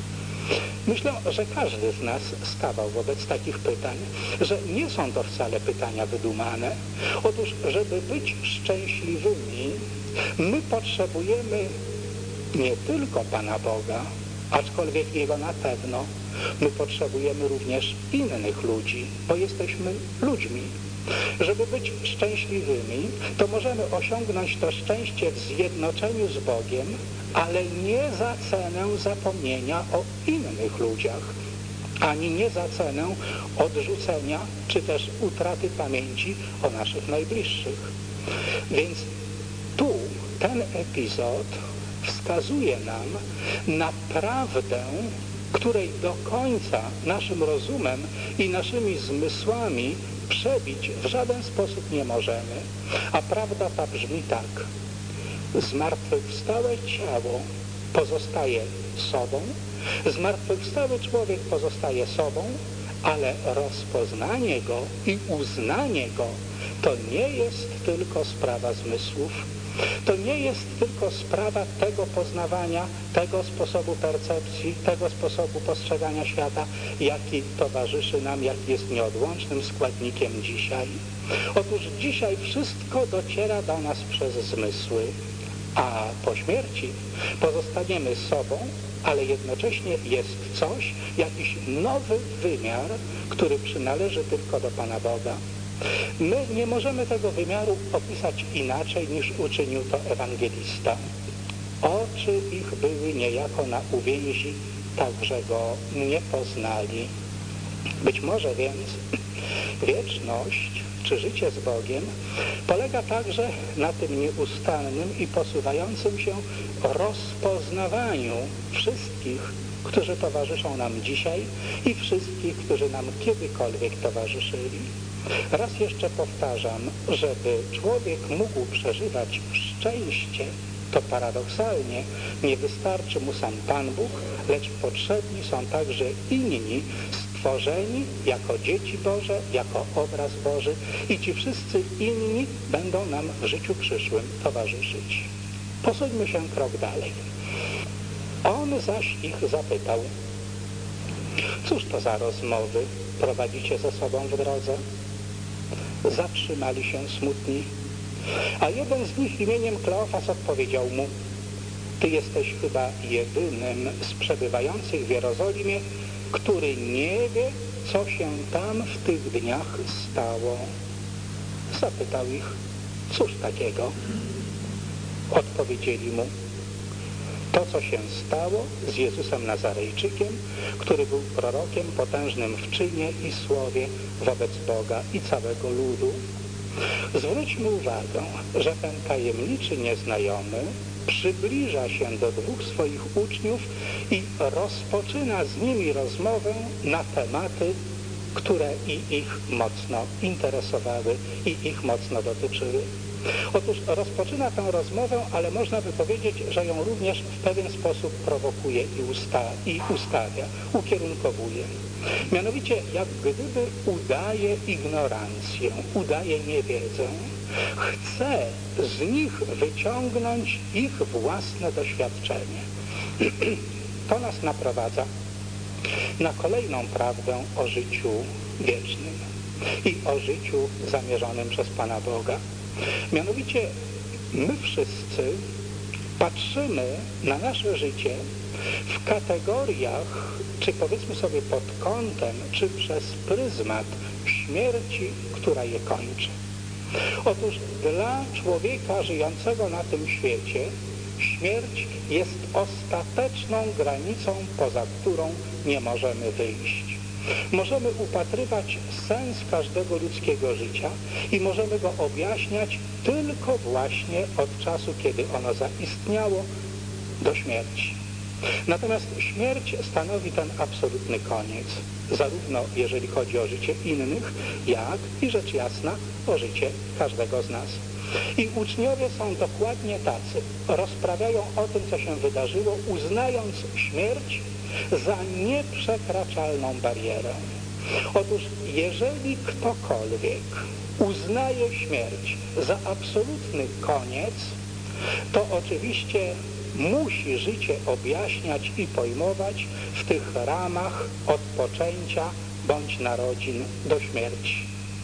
Myślę, że każdy z nas stawał wobec takich pytań, że nie są to wcale pytania wydumane. Otóż, żeby być szczęśliwymi, my potrzebujemy nie tylko Pana Boga, aczkolwiek Jego na pewno. My potrzebujemy również innych ludzi, bo jesteśmy ludźmi. Żeby być szczęśliwymi, to możemy osiągnąć to szczęście w zjednoczeniu z Bogiem, ale nie za cenę zapomnienia o innych ludziach, ani nie za cenę odrzucenia, czy też utraty pamięci o naszych najbliższych. Więc tu ten epizod wskazuje nam na prawdę, której do końca naszym rozumem i naszymi zmysłami przebić w żaden sposób nie możemy. A prawda ta brzmi tak: zmartwychwstałe ciało pozostaje sobą, zmartwychwstały człowiek pozostaje sobą, ale rozpoznanie go i uznanie go to nie jest tylko sprawa zmysłów, to nie jest tylko sprawa tego poznawania, tego sposobu percepcji, tego sposobu postrzegania świata, jaki towarzyszy nam, jaki jest nieodłącznym składnikiem dzisiaj. Otóż dzisiaj wszystko dociera do nas przez zmysły, a po śmierci pozostaniemy sobą, ale jednocześnie jest coś, jakiś nowy wymiar, który przynależy tylko do Pana Boga. My nie możemy tego wymiaru opisać inaczej, niż uczynił to ewangelista. Oczy ich były niejako na uwięzi, także go nie poznali. Być może więc wieczność, czy życie z Bogiem polega także na tym nieustannym i posuwającym się rozpoznawaniu wszystkich, którzy towarzyszą nam dzisiaj i wszystkich, którzy nam kiedykolwiek towarzyszyli. Raz jeszcze powtarzam, żeby człowiek mógł przeżywać szczęście, to paradoksalnie nie wystarczy mu sam Pan Bóg, lecz potrzebni są także inni, stworzeni jako dzieci Boże, jako obraz Boży i ci wszyscy inni będą nam w życiu przyszłym towarzyszyć. Posuńmy się krok dalej. On zaś ich zapytał: cóż to za rozmowy prowadzicie ze sobą w drodze? Zatrzymali się smutni, a jeden z nich imieniem Kleofas odpowiedział mu: ty jesteś chyba jedynym z przebywających w Jerozolimie, który nie wie, co się tam w tych dniach stało. Zapytał ich: cóż takiego? Odpowiedzieli mu: to, co się stało z Jezusem Nazarejczykiem, który był prorokiem potężnym w czynie i słowie wobec Boga i całego ludu. Zwróćmy uwagę, że ten tajemniczy nieznajomy przybliża się do dwóch swoich uczniów i rozpoczyna z nimi rozmowę na tematy, które i ich mocno interesowały i ich mocno dotyczyły. Otóż rozpoczyna tę rozmowę, ale można by powiedzieć, że ją również w pewien sposób prowokuje i ustawia, ukierunkowuje. Mianowicie, jak gdyby udaje ignorancję, udaje niewiedzę. Chce z nich wyciągnąć ich własne doświadczenie. To nas naprowadza na kolejną prawdę o życiu wiecznym i o życiu zamierzonym przez Pana Boga. Mianowicie my wszyscy patrzymy na nasze życie w kategoriach, czy powiedzmy sobie pod kątem, czy przez pryzmat śmierci, która je kończy. Otóż dla człowieka żyjącego na tym świecie śmierć jest ostateczną granicą, poza którą nie możemy wyjść. Możemy upatrywać sens każdego ludzkiego życia i możemy go objaśniać tylko właśnie od czasu, kiedy ono zaistniało, do śmierci. Natomiast śmierć stanowi ten absolutny koniec, zarówno jeżeli chodzi o życie innych, jak i rzecz jasna o życie każdego z nas. I uczniowie są dokładnie tacy. Rozprawiają o tym, co się wydarzyło, uznając śmierć za nieprzekraczalną barierę. Otóż jeżeli ktokolwiek uznaje śmierć za absolutny koniec, to oczywiście musi życie objaśniać i pojmować w tych ramach od poczęcia bądź narodzin do śmierci.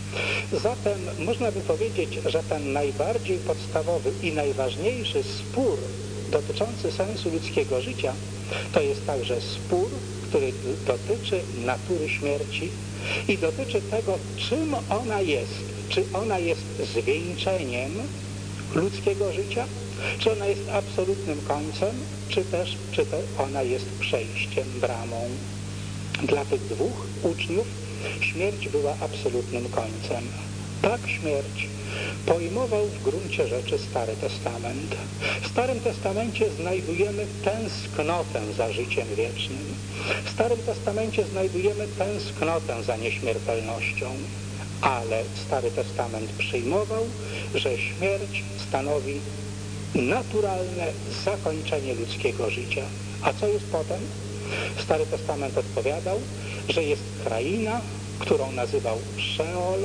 Zatem można by powiedzieć, że ten najbardziej podstawowy i najważniejszy spór dotyczący sensu ludzkiego życia to jest także spór, który dotyczy natury śmierci i dotyczy tego, czym ona jest. Czy ona jest zwieńczeniem ludzkiego życia, czy ona jest absolutnym końcem, czy też ona jest przejściem, bramą. Dla tych dwóch uczniów śmierć była absolutnym końcem. Tak śmierć pojmował w gruncie rzeczy Stary Testament. W Starym Testamencie znajdujemy tęsknotę za życiem wiecznym. W Starym Testamencie znajdujemy tęsknotę za nieśmiertelnością. Ale Stary Testament przyjmował, że śmierć stanowi naturalne zakończenie ludzkiego życia. A co jest potem? Stary Testament odpowiadał, że jest kraina, którą nazywał Szeol,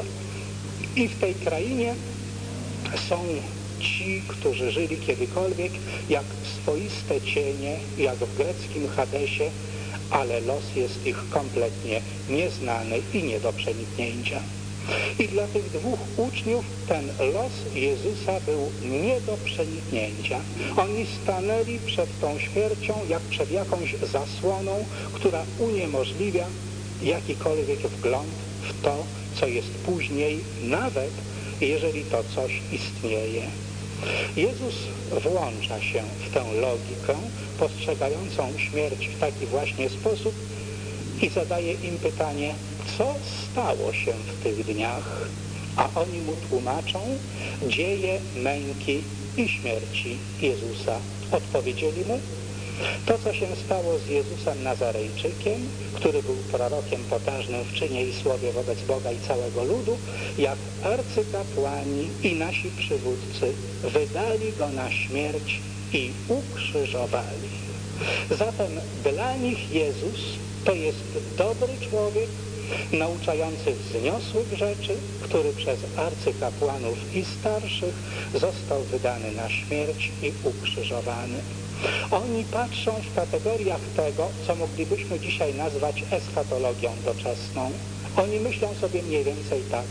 i w tej krainie są ci, którzy żyli kiedykolwiek jak swoiste cienie, jak w greckim Hadesie, ale los jest ich kompletnie nieznany i nie do przeniknięcia. I dla tych dwóch uczniów ten los Jezusa był nie do przeniknięcia. Oni stanęli przed tą śmiercią jak przed jakąś zasłoną, która uniemożliwia jakikolwiek wgląd w to, co jest później, nawet jeżeli to coś istnieje. Jezus włącza się w tę logikę postrzegającą śmierć w taki właśnie sposób i zadaje im pytanie, co stało się w tych dniach, a oni mu tłumaczą dzieje męki i śmierci Jezusa. Odpowiedzieli mu, to, co się stało z Jezusem Nazarejczykiem, który był prorokiem poważnym w czynie i słowie wobec Boga i całego ludu, jak arcykapłani i nasi przywódcy wydali go na śmierć i ukrzyżowali. Zatem dla nich Jezus to jest dobry człowiek, nauczający wzniosłych rzeczy, który przez arcykapłanów i starszych został wydany na śmierć i ukrzyżowany. Oni patrzą w kategoriach tego, co moglibyśmy dzisiaj nazwać eschatologią doczesną. Oni myślą sobie mniej więcej tak.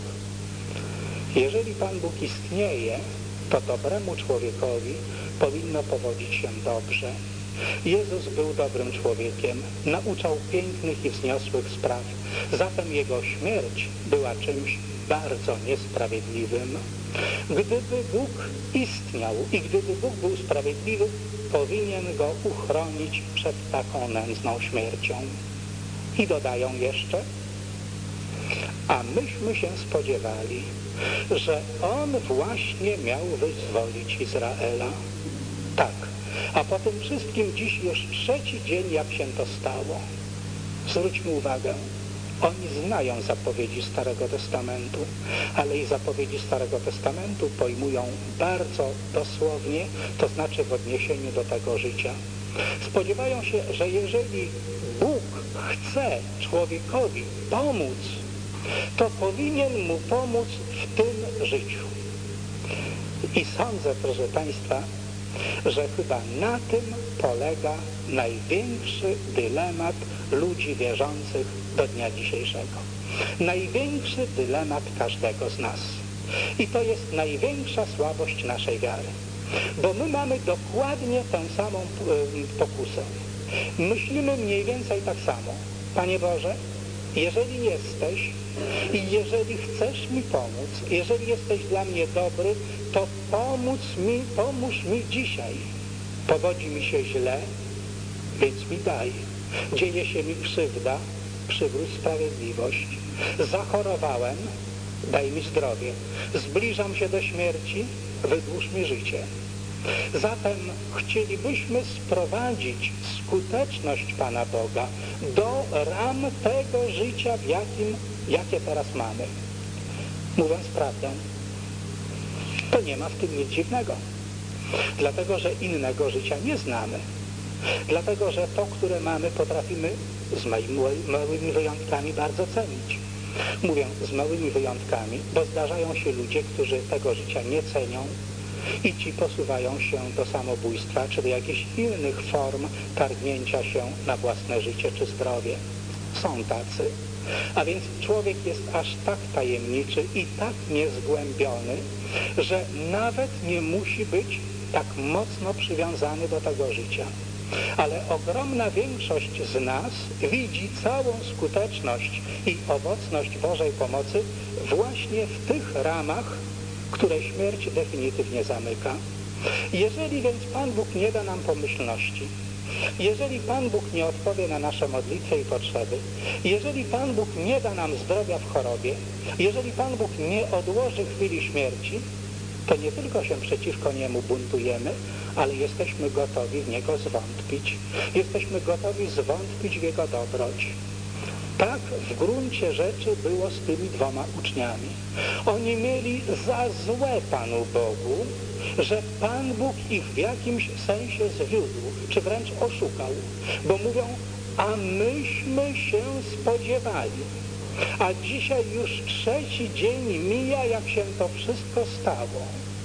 Jeżeli Pan Bóg istnieje, to dobremu człowiekowi powinno powodzić się dobrze. Jezus był dobrym człowiekiem, nauczał pięknych i wzniosłych spraw, zatem Jego śmierć była czymś bardzo niesprawiedliwym. Gdyby Bóg istniał i gdyby Bóg był sprawiedliwy, powinien go uchronić przed taką nędzną śmiercią. I dodają jeszcze, a myśmy się spodziewali, że On właśnie miał wyzwolić Izraela. Tak, a po tym wszystkim dziś już trzeci dzień, jak się to stało. Zwróćmy uwagę, oni znają zapowiedzi Starego Testamentu, ale i zapowiedzi Starego Testamentu pojmują bardzo dosłownie, to znaczy w odniesieniu do tego życia. Spodziewają się, że jeżeli Bóg chce człowiekowi pomóc, to powinien mu pomóc w tym życiu. I sądzę, proszę Państwa, że chyba na tym polega największy dylemat ludzi wierzących do dnia dzisiejszego. Największy dylemat każdego z nas. I to jest największa słabość naszej wiary. Bo my mamy dokładnie tę samą pokusę. Myślimy mniej więcej tak samo. Panie Boże, jeżeli jesteś i jeżeli chcesz mi pomóc, jeżeli jesteś dla mnie dobry, to pomóż mi dzisiaj. Powodzi mi się źle, więc mi daj. Dzieje się mi krzywda, przywróć sprawiedliwość. Zachorowałem, daj mi zdrowie. Zbliżam się do śmierci, wydłuż mi życie. Zatem chcielibyśmy sprowadzić skuteczność Pana Boga do ram tego życia, jakie teraz mamy. Mówiąc prawdę, to nie ma w tym nic dziwnego. Dlatego, że innego życia nie znamy. Dlatego, że to, które mamy, potrafimy z małymi wyjątkami bardzo cenić. Mówię z małymi wyjątkami, bo zdarzają się ludzie, którzy tego życia nie cenią i ci posuwają się do samobójstwa, czy do jakichś innych form targnięcia się na własne życie czy zdrowie. Są tacy. A więc człowiek jest aż tak tajemniczy i tak niezgłębiony, że nawet nie musi być tak mocno przywiązany do tego życia. Ale ogromna większość z nas widzi całą skuteczność i owocność Bożej pomocy właśnie w tych ramach, które śmierć definitywnie zamyka. Jeżeli więc Pan Bóg nie da nam pomyślności, jeżeli Pan Bóg nie odpowie na nasze modlitwy i potrzeby, jeżeli Pan Bóg nie da nam zdrowia w chorobie, jeżeli Pan Bóg nie odłoży chwili śmierci, to nie tylko się przeciwko Niemu buntujemy, ale jesteśmy gotowi w Niego zwątpić. Jesteśmy gotowi zwątpić w Jego dobroć. Tak w gruncie rzeczy było z tymi dwoma uczniami. Oni mieli za złe Panu Bogu, że Pan Bóg ich w jakimś sensie zwiódł, czy wręcz oszukał, bo mówią, a myśmy się spodziewali. A dzisiaj już 3. dzień mija, jak się to wszystko stało.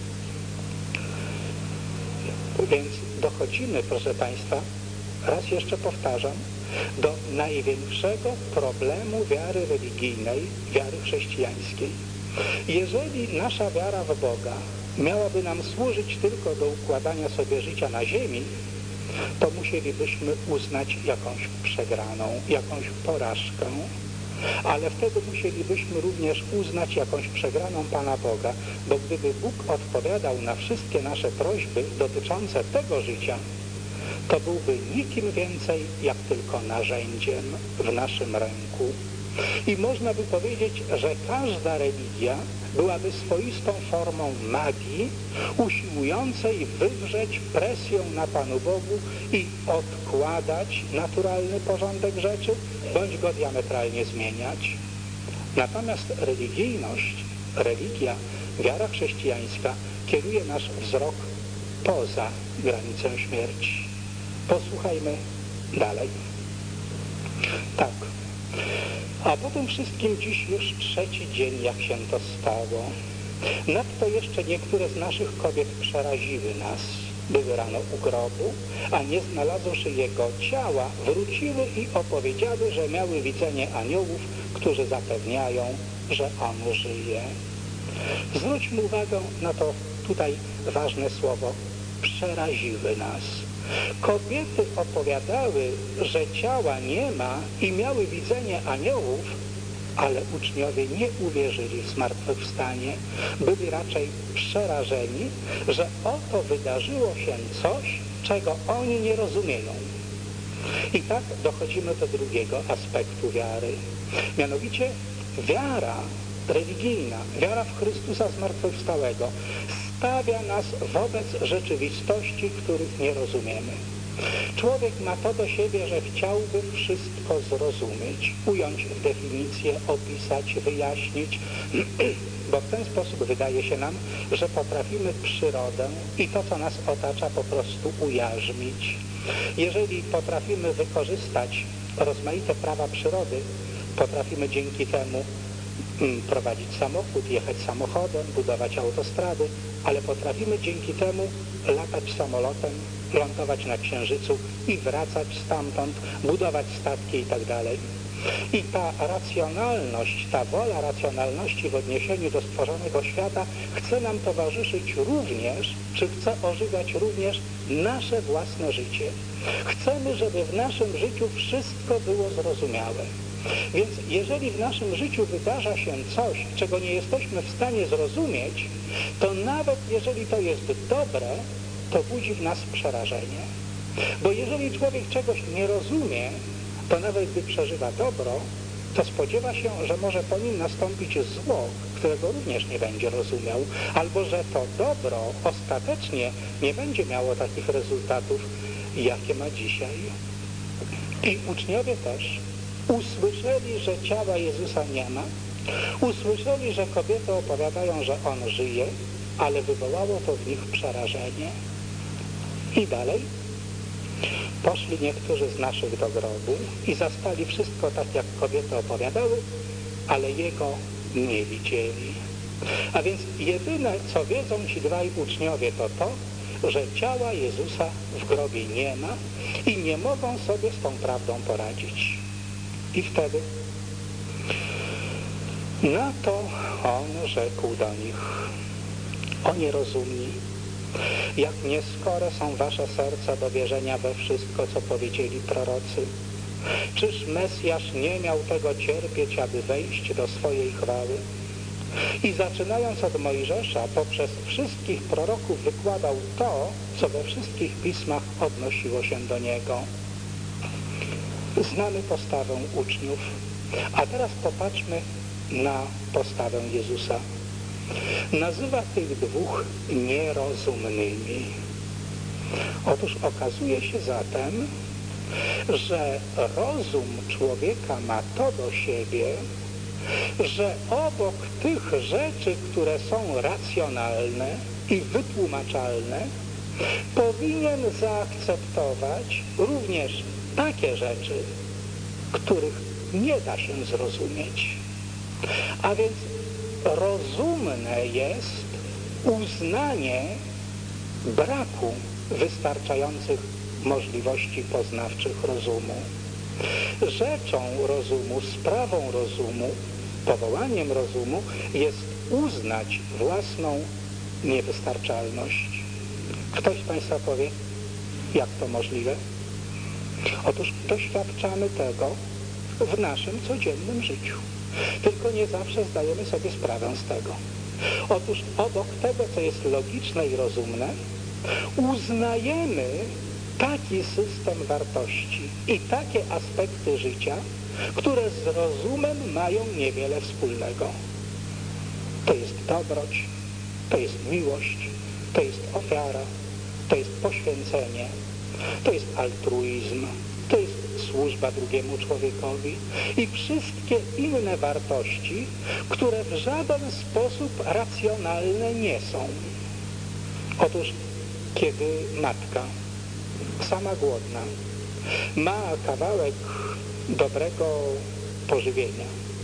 Więc dochodzimy, proszę Państwa, raz jeszcze powtarzam, do największego problemu wiary religijnej, wiary chrześcijańskiej. Jeżeli nasza wiara w Boga miałaby nam służyć tylko do układania sobie życia na ziemi, to musielibyśmy uznać jakąś przegraną, jakąś porażkę, ale wtedy musielibyśmy również uznać jakąś przegraną Pana Boga, bo gdyby Bóg odpowiadał na wszystkie nasze prośby dotyczące tego życia, to byłby nikim więcej, jak tylko narzędziem w naszym ręku. I można by powiedzieć, że każda religia byłaby swoistą formą magii, usiłującej wywrzeć presję na Panu Bogu i odkładać naturalny porządek rzeczy, bądź go diametralnie zmieniać. Natomiast religia, wiara chrześcijańska kieruje nasz wzrok poza granicę śmierci. Posłuchajmy dalej. Tak. A po tym wszystkim dziś już 3. dzień, jak się to stało. Nadto jeszcze niektóre z naszych kobiet przeraziły nas. Były rano u grobu, a nie znalazłszy jego ciała, wróciły i opowiedziały, że miały widzenie aniołów, którzy zapewniają, że on żyje. Zwróćmy uwagę na to tutaj ważne słowo. Przeraziły nas. Kobiety opowiadały, że ciała nie ma i miały widzenie aniołów, ale uczniowie nie uwierzyli w zmartwychwstanie. Byli raczej przerażeni, że oto wydarzyło się coś, czego oni nie rozumieją. I tak dochodzimy do drugiego aspektu wiary. Mianowicie wiara religijna, wiara w Chrystusa zmartwychwstałego stawia nas wobec rzeczywistości, których nie rozumiemy. Człowiek ma to do siebie, że chciałby wszystko zrozumieć, ująć w definicję, opisać, wyjaśnić, bo w ten sposób wydaje się nam, że potrafimy przyrodę i to, co nas otacza, po prostu ujarzmić. Jeżeli potrafimy wykorzystać rozmaite prawa przyrody, potrafimy dzięki temu prowadzić samochód, jechać samochodem, budować autostrady, ale potrafimy dzięki temu latać samolotem, lądować na Księżycu i wracać stamtąd, budować statki itd. I ta racjonalność, ta wola racjonalności w odniesieniu do stworzonego świata chce nam towarzyszyć również, czy chce ożywiać również nasze własne życie. Chcemy, żeby w naszym życiu wszystko było zrozumiałe. Więc jeżeli w naszym życiu wydarza się coś, czego nie jesteśmy w stanie zrozumieć, to nawet jeżeli to jest dobre, to budzi w nas przerażenie. Bo jeżeli człowiek czegoś nie rozumie, to nawet gdy przeżywa dobro, to spodziewa się, że może po nim nastąpić zło, którego również nie będzie rozumiał, albo że to dobro ostatecznie nie będzie miało takich rezultatów, jakie ma dzisiaj. I uczniowie też usłyszeli, że ciała Jezusa nie ma, usłyszeli, że kobiety opowiadają, że On żyje, ale wywołało to w nich przerażenie. I dalej poszli niektórzy z naszych do grobu i zastali wszystko tak, jak kobiety opowiadały, ale Jego nie widzieli. A więc jedyne, co wiedzą ci dwaj uczniowie, to to, że ciała Jezusa w grobie nie ma i nie mogą sobie z tą prawdą poradzić. I wtedy na to On rzekł do nich: o nierozumni, jak nieskore są wasze serca do wierzenia we wszystko, co powiedzieli prorocy. Czyż Mesjasz nie miał tego cierpieć, aby wejść do swojej chwały? I zaczynając od Mojżesza, poprzez wszystkich proroków wykładał to, co we wszystkich pismach odnosiło się do Niego. Znamy postawę uczniów, a teraz popatrzmy na postawę Jezusa. Nazywa tych dwóch nierozumnymi. Otóż okazuje się zatem, że rozum człowieka ma to do siebie, że obok tych rzeczy, które są racjonalne i wytłumaczalne, powinien zaakceptować również takie rzeczy, których nie da się zrozumieć. A więc rozumne jest uznanie braku wystarczających możliwości poznawczych rozumu. Rzeczą rozumu, sprawą rozumu, powołaniem rozumu jest uznać własną niewystarczalność. Ktoś z Państwa powie, jak to możliwe? Otóż doświadczamy tego w naszym codziennym życiu. Tylko nie zawsze zdajemy sobie sprawę z tego. Otóż obok tego, co jest logiczne i rozumne, uznajemy taki system wartości i takie aspekty życia, które z rozumem mają niewiele wspólnego. To jest dobroć, to jest miłość, to jest ofiara, to jest poświęcenie, to jest altruizm, to jest służba drugiemu człowiekowi i wszystkie inne wartości, które w żaden sposób racjonalne nie są. Otóż, kiedy matka, sama głodna, ma kawałek dobrego pożywienia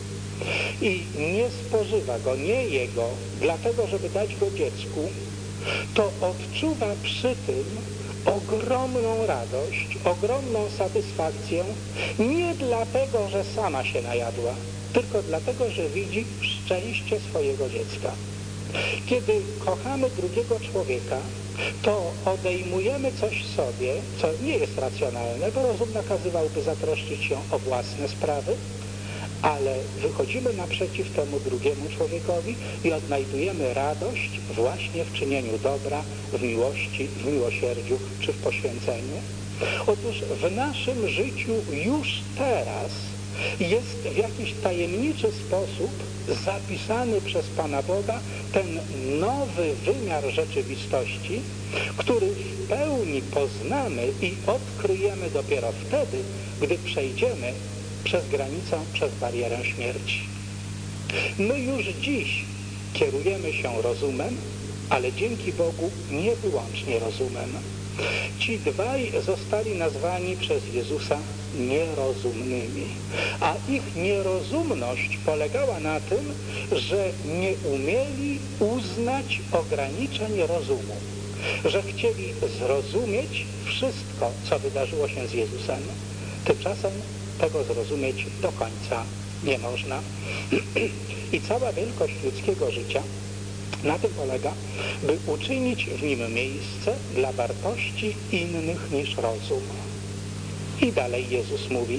i nie spożywa go, nie je go, dlatego, żeby dać go dziecku, to odczuwa przy tym ogromną radość, ogromną satysfakcję, nie dlatego, że sama się najadła, tylko dlatego, że widzi szczęście swojego dziecka. Kiedy kochamy drugiego człowieka, to odejmujemy coś sobie, co nie jest racjonalne, bo rozum nakazywałby zatroszczyć się o własne sprawy, ale wychodzimy naprzeciw temu drugiemu człowiekowi i odnajdujemy radość właśnie w czynieniu dobra, w miłości, w miłosierdziu czy w poświęceniu. Otóż w naszym życiu już teraz jest w jakiś tajemniczy sposób zapisany przez Pana Boga ten nowy wymiar rzeczywistości, który w pełni poznamy i odkryjemy dopiero wtedy, gdy przejdziemy przez granicę, przez barierę śmierci. My już dziś kierujemy się rozumem, ale dzięki Bogu nie wyłącznie rozumem. Ci dwaj zostali nazwani przez Jezusa nierozumnymi, a ich nierozumność polegała na tym, że nie umieli uznać ograniczeń rozumu, że chcieli zrozumieć wszystko, co wydarzyło się z Jezusem. Tymczasem tego zrozumieć do końca nie można. I cała wielkość ludzkiego życia na tym polega, by uczynić w nim miejsce dla wartości innych niż rozum. I dalej Jezus mówi: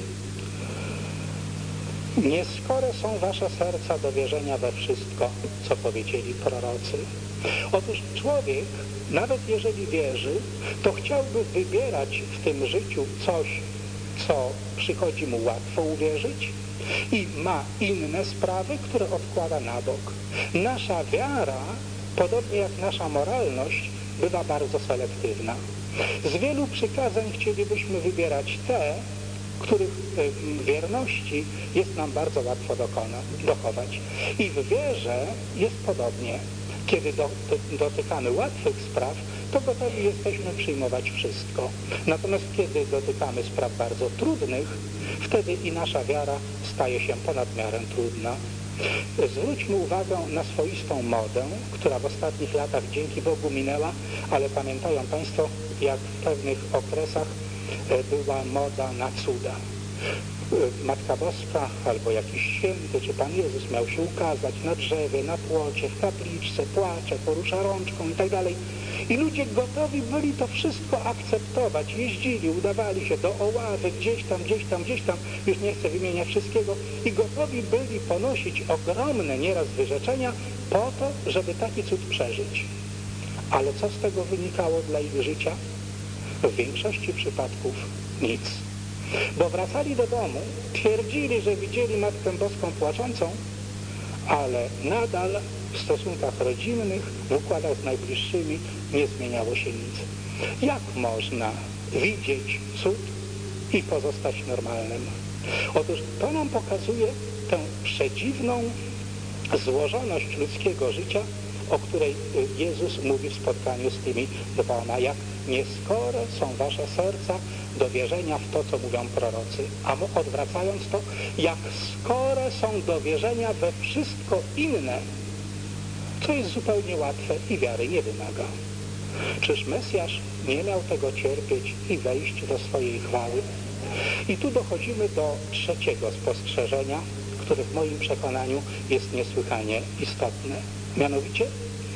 nieskore są wasze serca do wierzenia we wszystko, co powiedzieli prorocy. Otóż człowiek, nawet jeżeli wierzy, to chciałby wybierać w tym życiu coś, co przychodzi mu łatwo uwierzyć, i ma inne sprawy, które odkłada na bok. Nasza wiara, podobnie jak nasza moralność, bywa bardzo selektywna. Z wielu przykazań chcielibyśmy wybierać te, których wierności jest nam bardzo łatwo dochować. I w wierze jest podobnie. Kiedy dotykamy łatwych spraw, to gotowi jesteśmy przyjmować wszystko. Natomiast kiedy dotykamy spraw bardzo trudnych, wtedy i nasza wiara staje się ponad miarę trudna. Zwróćmy uwagę na swoistą modę, która w ostatnich latach dzięki Bogu minęła, ale pamiętają Państwo, jak w pewnych okresach była moda na cuda. Matka Boska albo jakiś święty, czy Pan Jezus miał się ukazać na drzewie, na płocie, w kapliczce, płacze, porusza rączką i tak dalej. I ludzie gotowi byli to wszystko akceptować. Jeździli, udawali się do Oławy, gdzieś tam, już nie chcę wymieniać wszystkiego, i gotowi byli ponosić ogromne nieraz wyrzeczenia po to, żeby taki cud przeżyć. Ale co z tego wynikało dla ich życia? W większości przypadków nic. Bo wracali do domu, twierdzili, że widzieli Matkę Boską płaczącą, ale nadal w stosunkach rodzinnych, w układach z najbliższymi nie zmieniało się nic. Jak można widzieć cud i pozostać normalnym? Otóż to nam pokazuje tę przedziwną złożoność ludzkiego życia, o której Jezus mówi w spotkaniu z tymi dwoma, jak nieskore są wasze serca do wierzenia w to, co mówią prorocy. A odwracając to, jak skore są do wierzenia we wszystko inne, co jest zupełnie łatwe i wiary nie wymaga. Czyż Mesjasz nie miał tego cierpieć i wejść do swojej chwały? I tu dochodzimy do trzeciego spostrzeżenia, które w moim przekonaniu jest niesłychanie istotne. Mianowicie,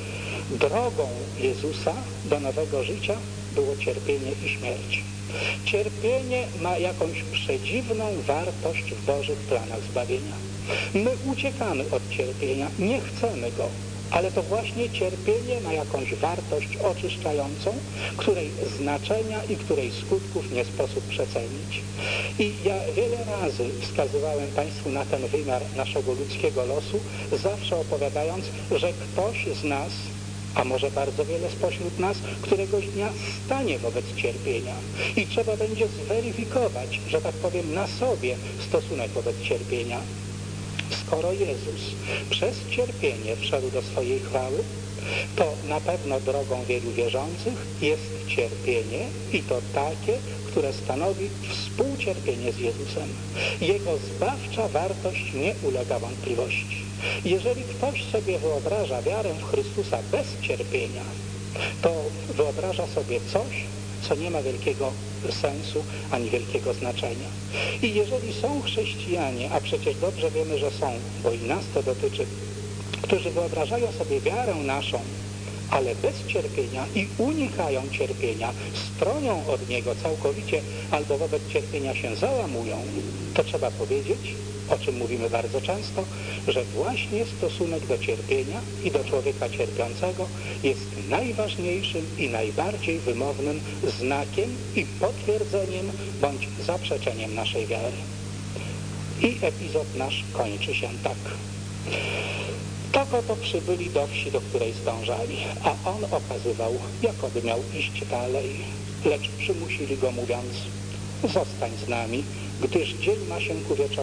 drogą Jezusa do nowego życia było cierpienie i śmierć. Cierpienie ma jakąś przedziwną wartość w Bożych planach zbawienia. My uciekamy od cierpienia, nie chcemy go, ale to właśnie cierpienie ma jakąś wartość oczyszczającą, której znaczenia i której skutków nie sposób przecenić. I ja wiele razy wskazywałem Państwu na ten wymiar naszego ludzkiego losu, zawsze opowiadając, że ktoś z nas, a może bardzo wiele spośród nas, któregoś dnia stanie wobec cierpienia i trzeba będzie zweryfikować, że tak powiem, na sobie stosunek wobec cierpienia. Skoro Jezus przez cierpienie wszedł do swojej chwały, to na pewno drogą wielu wierzących jest cierpienie i to takie, które stanowi współcierpienie z Jezusem. Jego zbawcza wartość nie ulega wątpliwości. Jeżeli ktoś sobie wyobraża wiarę w Chrystusa bez cierpienia, to wyobraża sobie coś, co nie ma wielkiego sensu ani wielkiego znaczenia. I jeżeli są chrześcijanie, a przecież dobrze wiemy, że są, bo i nas to dotyczy, którzy wyobrażają sobie wiarę naszą, ale bez cierpienia i unikają cierpienia, stronią od niego całkowicie albo wobec cierpienia się załamują, to trzeba powiedzieć, o czym mówimy bardzo często, że właśnie stosunek do cierpienia i do człowieka cierpiącego jest najważniejszym i najbardziej wymownym znakiem i potwierdzeniem bądź zaprzeczeniem naszej wiary. I epizod nasz kończy się tak. Tak oto przybyli do wsi, do której zdążali, a on okazywał, jakoby miał iść dalej, lecz przymusili go mówiąc: zostań z nami, gdyż ma się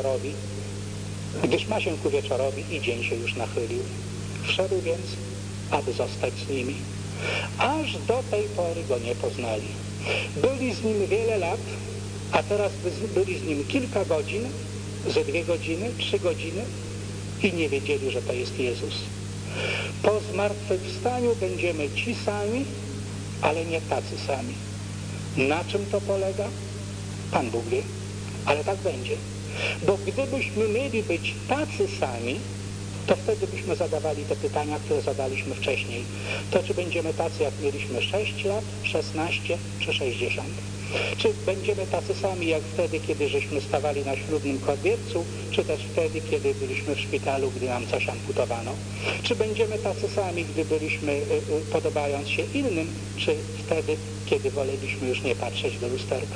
ku wieczorowi i dzień się już nachylił. Wszedł więc, aby zostać z nimi. Aż do tej pory go nie poznali. Byli z nim wiele lat, a teraz byli z nim kilka godzin, ze 2 godziny, 3 godziny i nie wiedzieli, że to jest Jezus. Po zmartwychwstaniu będziemy ci sami, ale nie tacy sami. Na czym to polega? Pan Bóg wie, ale tak będzie. Bo gdybyśmy mieli być tacy sami, to wtedy byśmy zadawali te pytania, które zadaliśmy wcześniej. To czy będziemy tacy, jak mieliśmy 6 lat, 16 czy 60? Czy będziemy tacy sami, jak wtedy, kiedy żeśmy stawali na ślubnym kobiercu, czy też wtedy, kiedy byliśmy w szpitalu, gdy nam coś amputowano? Czy będziemy tacy sami, gdy byliśmy podobając się innym, czy wtedy, kiedy woleliśmy już nie patrzeć do lusterka?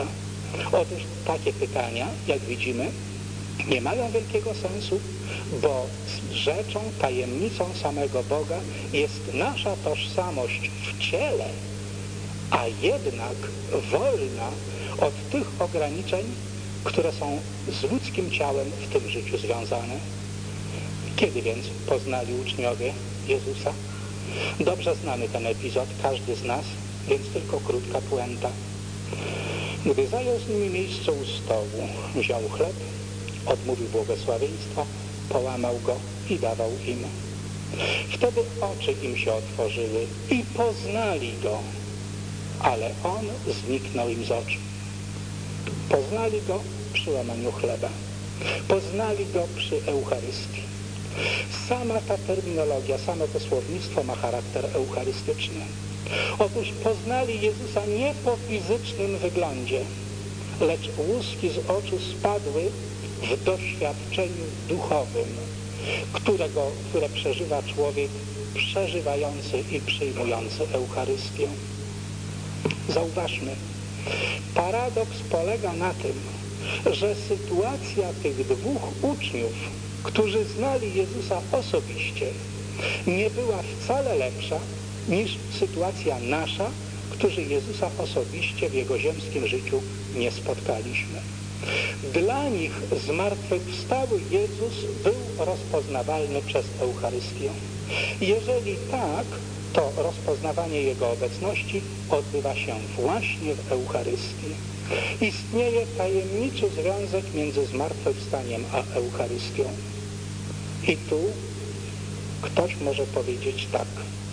Otóż takie pytania, jak widzimy, nie mają wielkiego sensu, bo rzeczą, tajemnicą samego Boga jest nasza tożsamość w ciele, a jednak wolna od tych ograniczeń, które są z ludzkim ciałem w tym życiu związane. Kiedy więc poznali uczniowie Jezusa? Dobrze znamy ten epizod, każdy z nas, więc tylko krótka puenta. Gdy zajął z nimi miejsce u stołu, wziął chleb, odmówił błogosławieństwa, połamał go i dawał im. Wtedy oczy im się otworzyły i poznali go, ale on zniknął im z oczu. Poznali go przy łamaniu chleba. Poznali go przy Eucharystii. Sama ta terminologia, same to słownictwo ma charakter eucharystyczny. Otóż poznali Jezusa nie po fizycznym wyglądzie, lecz łuski z oczu spadły w doświadczeniu duchowym, które przeżywa człowiek przeżywający i przyjmujący Eucharystię. Zauważmy, paradoks polega na tym, że sytuacja tych dwóch uczniów, którzy znali Jezusa osobiście, nie była wcale lepsza niż sytuacja nasza, którzy Jezusa osobiście w Jego ziemskim życiu nie spotkaliśmy. Dla nich zmartwychwstały Jezus był rozpoznawalny przez Eucharystię. Jeżeli tak, to rozpoznawanie Jego obecności odbywa się właśnie w Eucharystii. Istnieje tajemniczy związek między zmartwychwstaniem a Eucharystią. I tu ktoś może powiedzieć tak.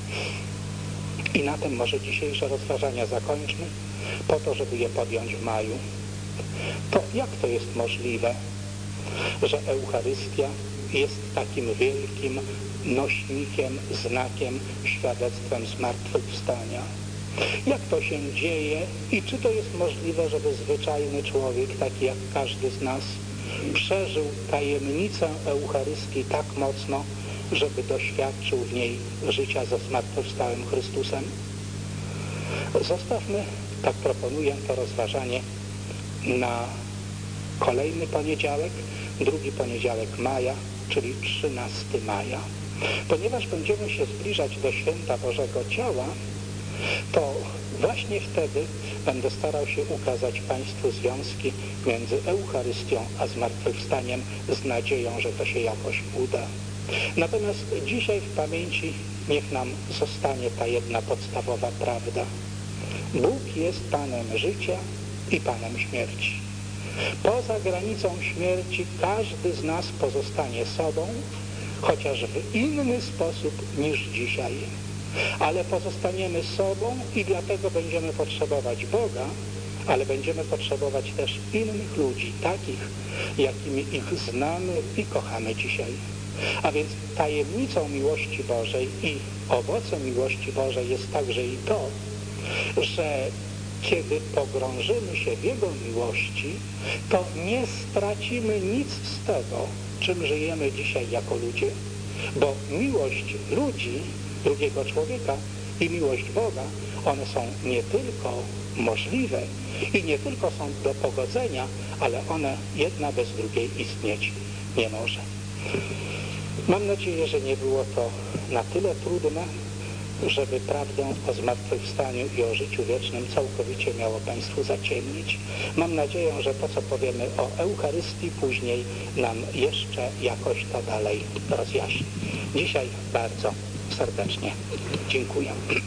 I na tym może dzisiejsze rozważania zakończmy, po to, żeby je podjąć w maju. To jak to jest możliwe, że Eucharystia jest takim wielkim nośnikiem, znakiem, świadectwem zmartwychwstania? Jak to się dzieje i czy to jest możliwe, żeby zwyczajny człowiek, taki jak każdy z nas, przeżył tajemnicę Eucharystii tak mocno, żeby doświadczył w niej życia ze zmartwychwstałym Chrystusem? Zostawmy, tak proponuję, to rozważanie na kolejny poniedziałek, drugi poniedziałek maja, czyli 13 maja. Ponieważ będziemy się zbliżać do święta Bożego Ciała, to właśnie wtedy będę starał się ukazać Państwu związki między Eucharystią a zmartwychwstaniem z nadzieją, że to się jakoś uda. Natomiast dzisiaj w pamięci niech nam zostanie ta jedna podstawowa prawda. Bóg jest Panem życia i Panem śmierci. Poza granicą śmierci każdy z nas pozostanie sobą, chociaż w inny sposób niż dzisiaj. Ale pozostaniemy sobą i dlatego będziemy potrzebować Boga, ale będziemy potrzebować też innych ludzi, takich, jakimi ich znamy i kochamy dzisiaj. A więc tajemnicą miłości Bożej i owocem miłości Bożej jest także i to, że kiedy pogrążymy się w Jego miłości, to nie stracimy nic z tego, czym żyjemy dzisiaj jako ludzie. Bo miłość ludzi, drugiego człowieka i miłość Boga, one są nie tylko możliwe i nie tylko są do pogodzenia, ale one jedna bez drugiej istnieć nie może. Mam nadzieję, że nie było to na tyle trudne, żeby prawdę o zmartwychwstaniu i o życiu wiecznym całkowicie miało Państwu zaciemnić. Mam nadzieję, że to, co powiemy o Eucharystii później, nam jeszcze jakoś to dalej rozjaśni. Dzisiaj bardzo serdecznie dziękuję.